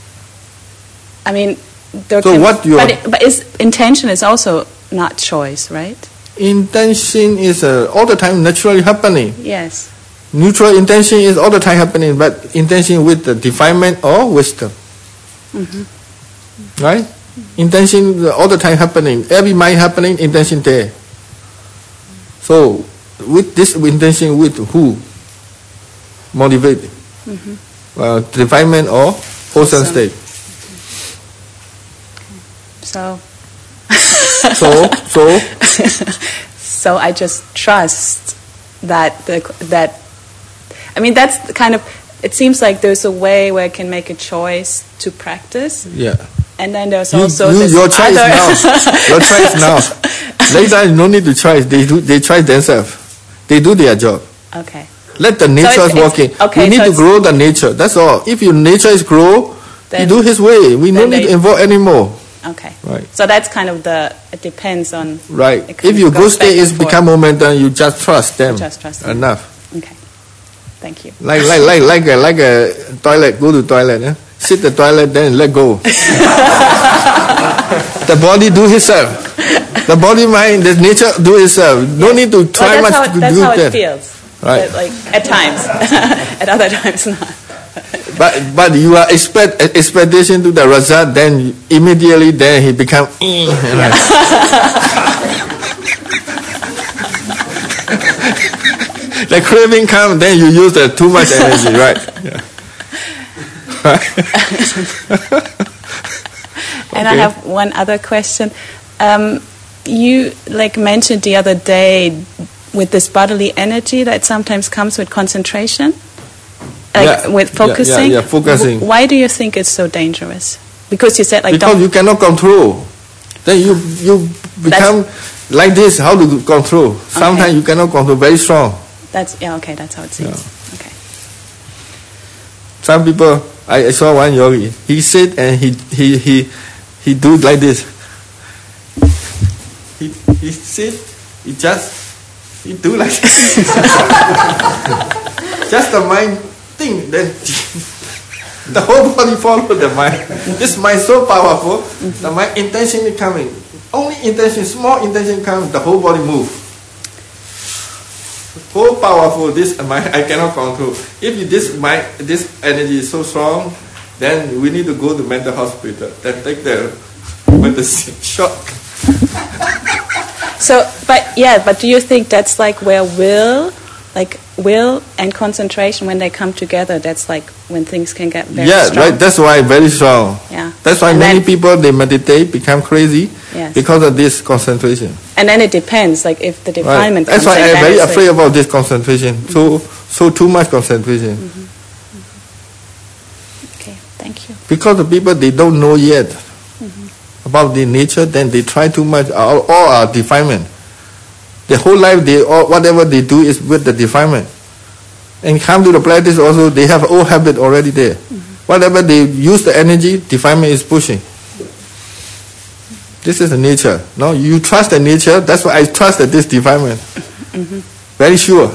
Speaker 11: but intention is also not choice, right?
Speaker 2: Intention is all the time naturally happening.
Speaker 11: Yes.
Speaker 2: Neutral intention is all the time happening, but intention with the defilement or wisdom. Right? Intention all the time happening. Every mind happening, intention there. So, with this intention, with who? Motivated. Defilement or wholesome state.
Speaker 11: So I just trust that that's kind of, it seems like there's a way where I can make a choice to practice.
Speaker 2: Yeah.
Speaker 11: And then there's also
Speaker 2: your choice now. Your choice now. Later, no need to choice. They try themselves. They do their job.
Speaker 11: Okay.
Speaker 2: Let the nature working.
Speaker 11: Okay,
Speaker 2: we need to grow the nature. That's all. If your nature is grow, you do his way. We don't need to involve anymore.
Speaker 11: Okay.
Speaker 2: Right.
Speaker 11: So that's kind of it depends on.
Speaker 2: Right. If your good state is become momentum, you just trust them.
Speaker 11: Just trust them.
Speaker 2: Enough.
Speaker 11: Okay. Thank you.
Speaker 2: Like a toilet. Go to toilet. Sit the toilet, then let go. The body do itself. The body, mind, the nature do itself. No need to try much to do that.
Speaker 11: That's how it feels.
Speaker 2: Right.
Speaker 11: Like at times, at other times not.
Speaker 2: But you are expectation to the result, then immediately then he become. The craving comes, then you use too much energy, right? Yeah.
Speaker 11: And I have one other question. You mentioned the other day with this bodily energy that sometimes comes with concentration, with focusing.
Speaker 2: Yeah, focusing.
Speaker 11: Why do you think it's so dangerous? Because you said
Speaker 2: because you cannot control. Then you become like this. How to control? Sometimes you cannot control. Very strong.
Speaker 11: That's okay. That's how it seems. Yeah. Okay.
Speaker 2: Some people. I saw one yogi. He sit and he do like this. He sit. He do like this. Just the mind think. Then the whole body follow the mind. This mind so powerful. The mind intentionally coming. Only intention, small intention comes. The whole body move. So powerful, this mind I cannot control. If this energy is so strong, then we need to go to mental hospital. Then take the medicine shot.
Speaker 11: But do you think that's where will and concentration, when they come together, that's when things can get very strong?
Speaker 2: Yeah, right. That's why very strong.
Speaker 11: Yeah.
Speaker 2: That's why many people, they meditate, become crazy because of this concentration.
Speaker 11: And then it depends, if the defilement
Speaker 2: comes. That's why I'm very afraid about this concentration. So too much concentration.
Speaker 11: Mm-hmm. Okay, thank you.
Speaker 2: Because the people, they don't know yet about the nature, then they try too much, all are defilement. The whole life, whatever they do is with the defilement. And come to the practice also, they have old habit already there. Whatever they use the energy, defilement is pushing. This is the nature. No, you trust the nature. That's why I trust that this defilement. Very sure.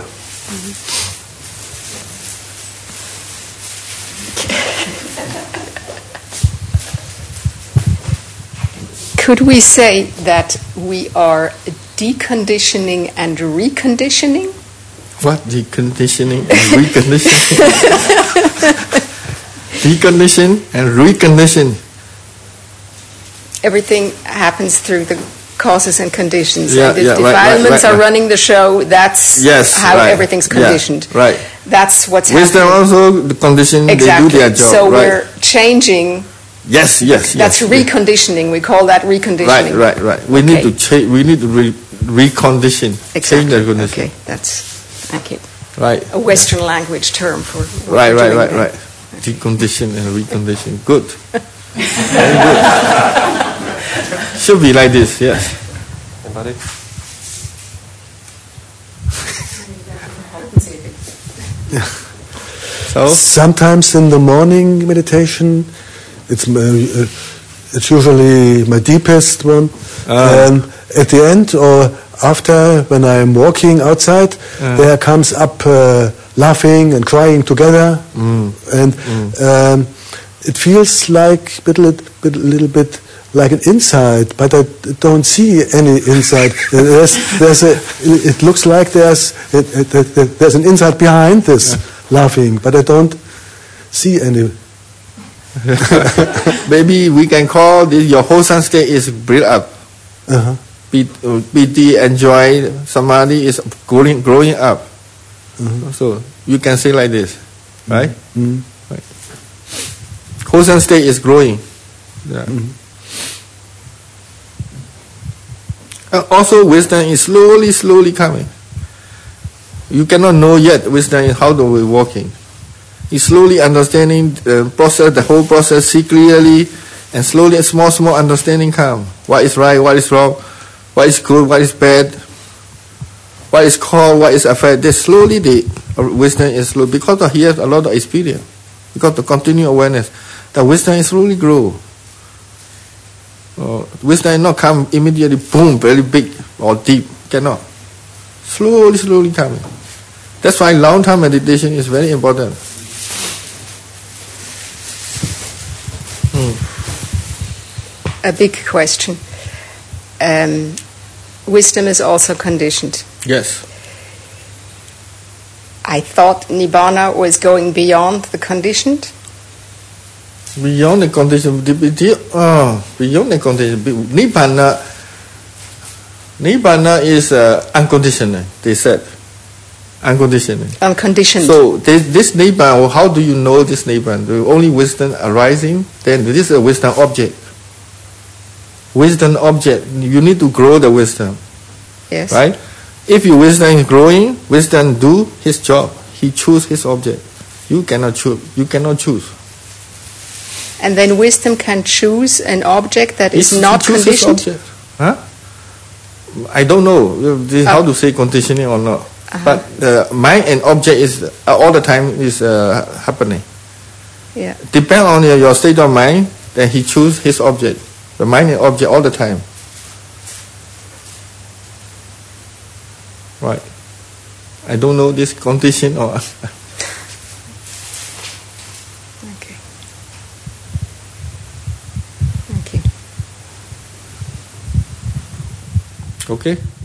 Speaker 9: Could we say that we are deconditioning and reconditioning?
Speaker 2: What? Deconditioning and reconditioning? Decondition and recondition.
Speaker 9: Everything happens through the causes and conditions. And if defilements are running the show, that's how everything's conditioned.
Speaker 2: Yeah, right.
Speaker 9: That's what's
Speaker 2: Wisdom
Speaker 9: happening.
Speaker 2: also, the condition,
Speaker 9: exactly.
Speaker 2: They do their job.
Speaker 9: So we're changing.
Speaker 2: Yes.
Speaker 9: That's reconditioning. We call that reconditioning.
Speaker 2: Right. We need to change. We need to recondition.
Speaker 9: Exactly.
Speaker 2: Change the condition.
Speaker 9: Okay, thank you.
Speaker 2: Right.
Speaker 9: A Western language term for what
Speaker 2: right.
Speaker 9: Okay.
Speaker 2: Decondition and recondition. Good. Very good. Should be like this. Yes.
Speaker 4: So sometimes in the morning meditation, it's usually my deepest one. At the end or after, when I'm walking outside, there comes up laughing and crying together, and it feels like a little bit like an inside, but I don't see any inside. It looks like there's an inside behind this laughing, but I don't see any.
Speaker 2: Maybe we can call this your wholesome state is built up. Piti, enjoy, samadhi is growing up. So you can say like this, right? Right. Wholesome state is growing. Yeah. Also, wisdom is slowly coming. You cannot know yet wisdom is how do we walking. It's slowly understanding the process, the whole process, see clearly, and slowly small understanding come. What is right, what is wrong, what is good, what is bad, what is called, what is affected. Slowly the wisdom is slow because he has a lot of experience. Because the continued awareness, the wisdom is slowly grow. Wisdom not come immediately, boom, very big or deep. Cannot. Slowly coming. That's why long-term meditation is very important.
Speaker 9: A big question. Wisdom is also conditioned.
Speaker 2: Yes.
Speaker 9: I thought Nibbana was going beyond the conditioned.
Speaker 2: Beyond the condition, beyond the condition, Nibbana is unconditional, they said. Unconditioning.
Speaker 9: Unconditioned.
Speaker 2: So this Nibbana, how do you know this Nibbana? The only wisdom arising, then this is a wisdom object. Wisdom object, you need to grow the wisdom.
Speaker 9: Yes.
Speaker 2: Right? If your wisdom is growing, wisdom do his job. He choose his object. You cannot choose. You cannot choose.
Speaker 9: And then wisdom can choose an object that is not conditioned?
Speaker 2: Huh? I don't know how to say conditioning or not. But mind and object is all the time is happening.
Speaker 9: Yeah.
Speaker 2: Depend on your state of mind, then he choose his object. The mind and object all the time. Right. I don't know this condition or.
Speaker 9: Okay. Thank you.
Speaker 2: Okay.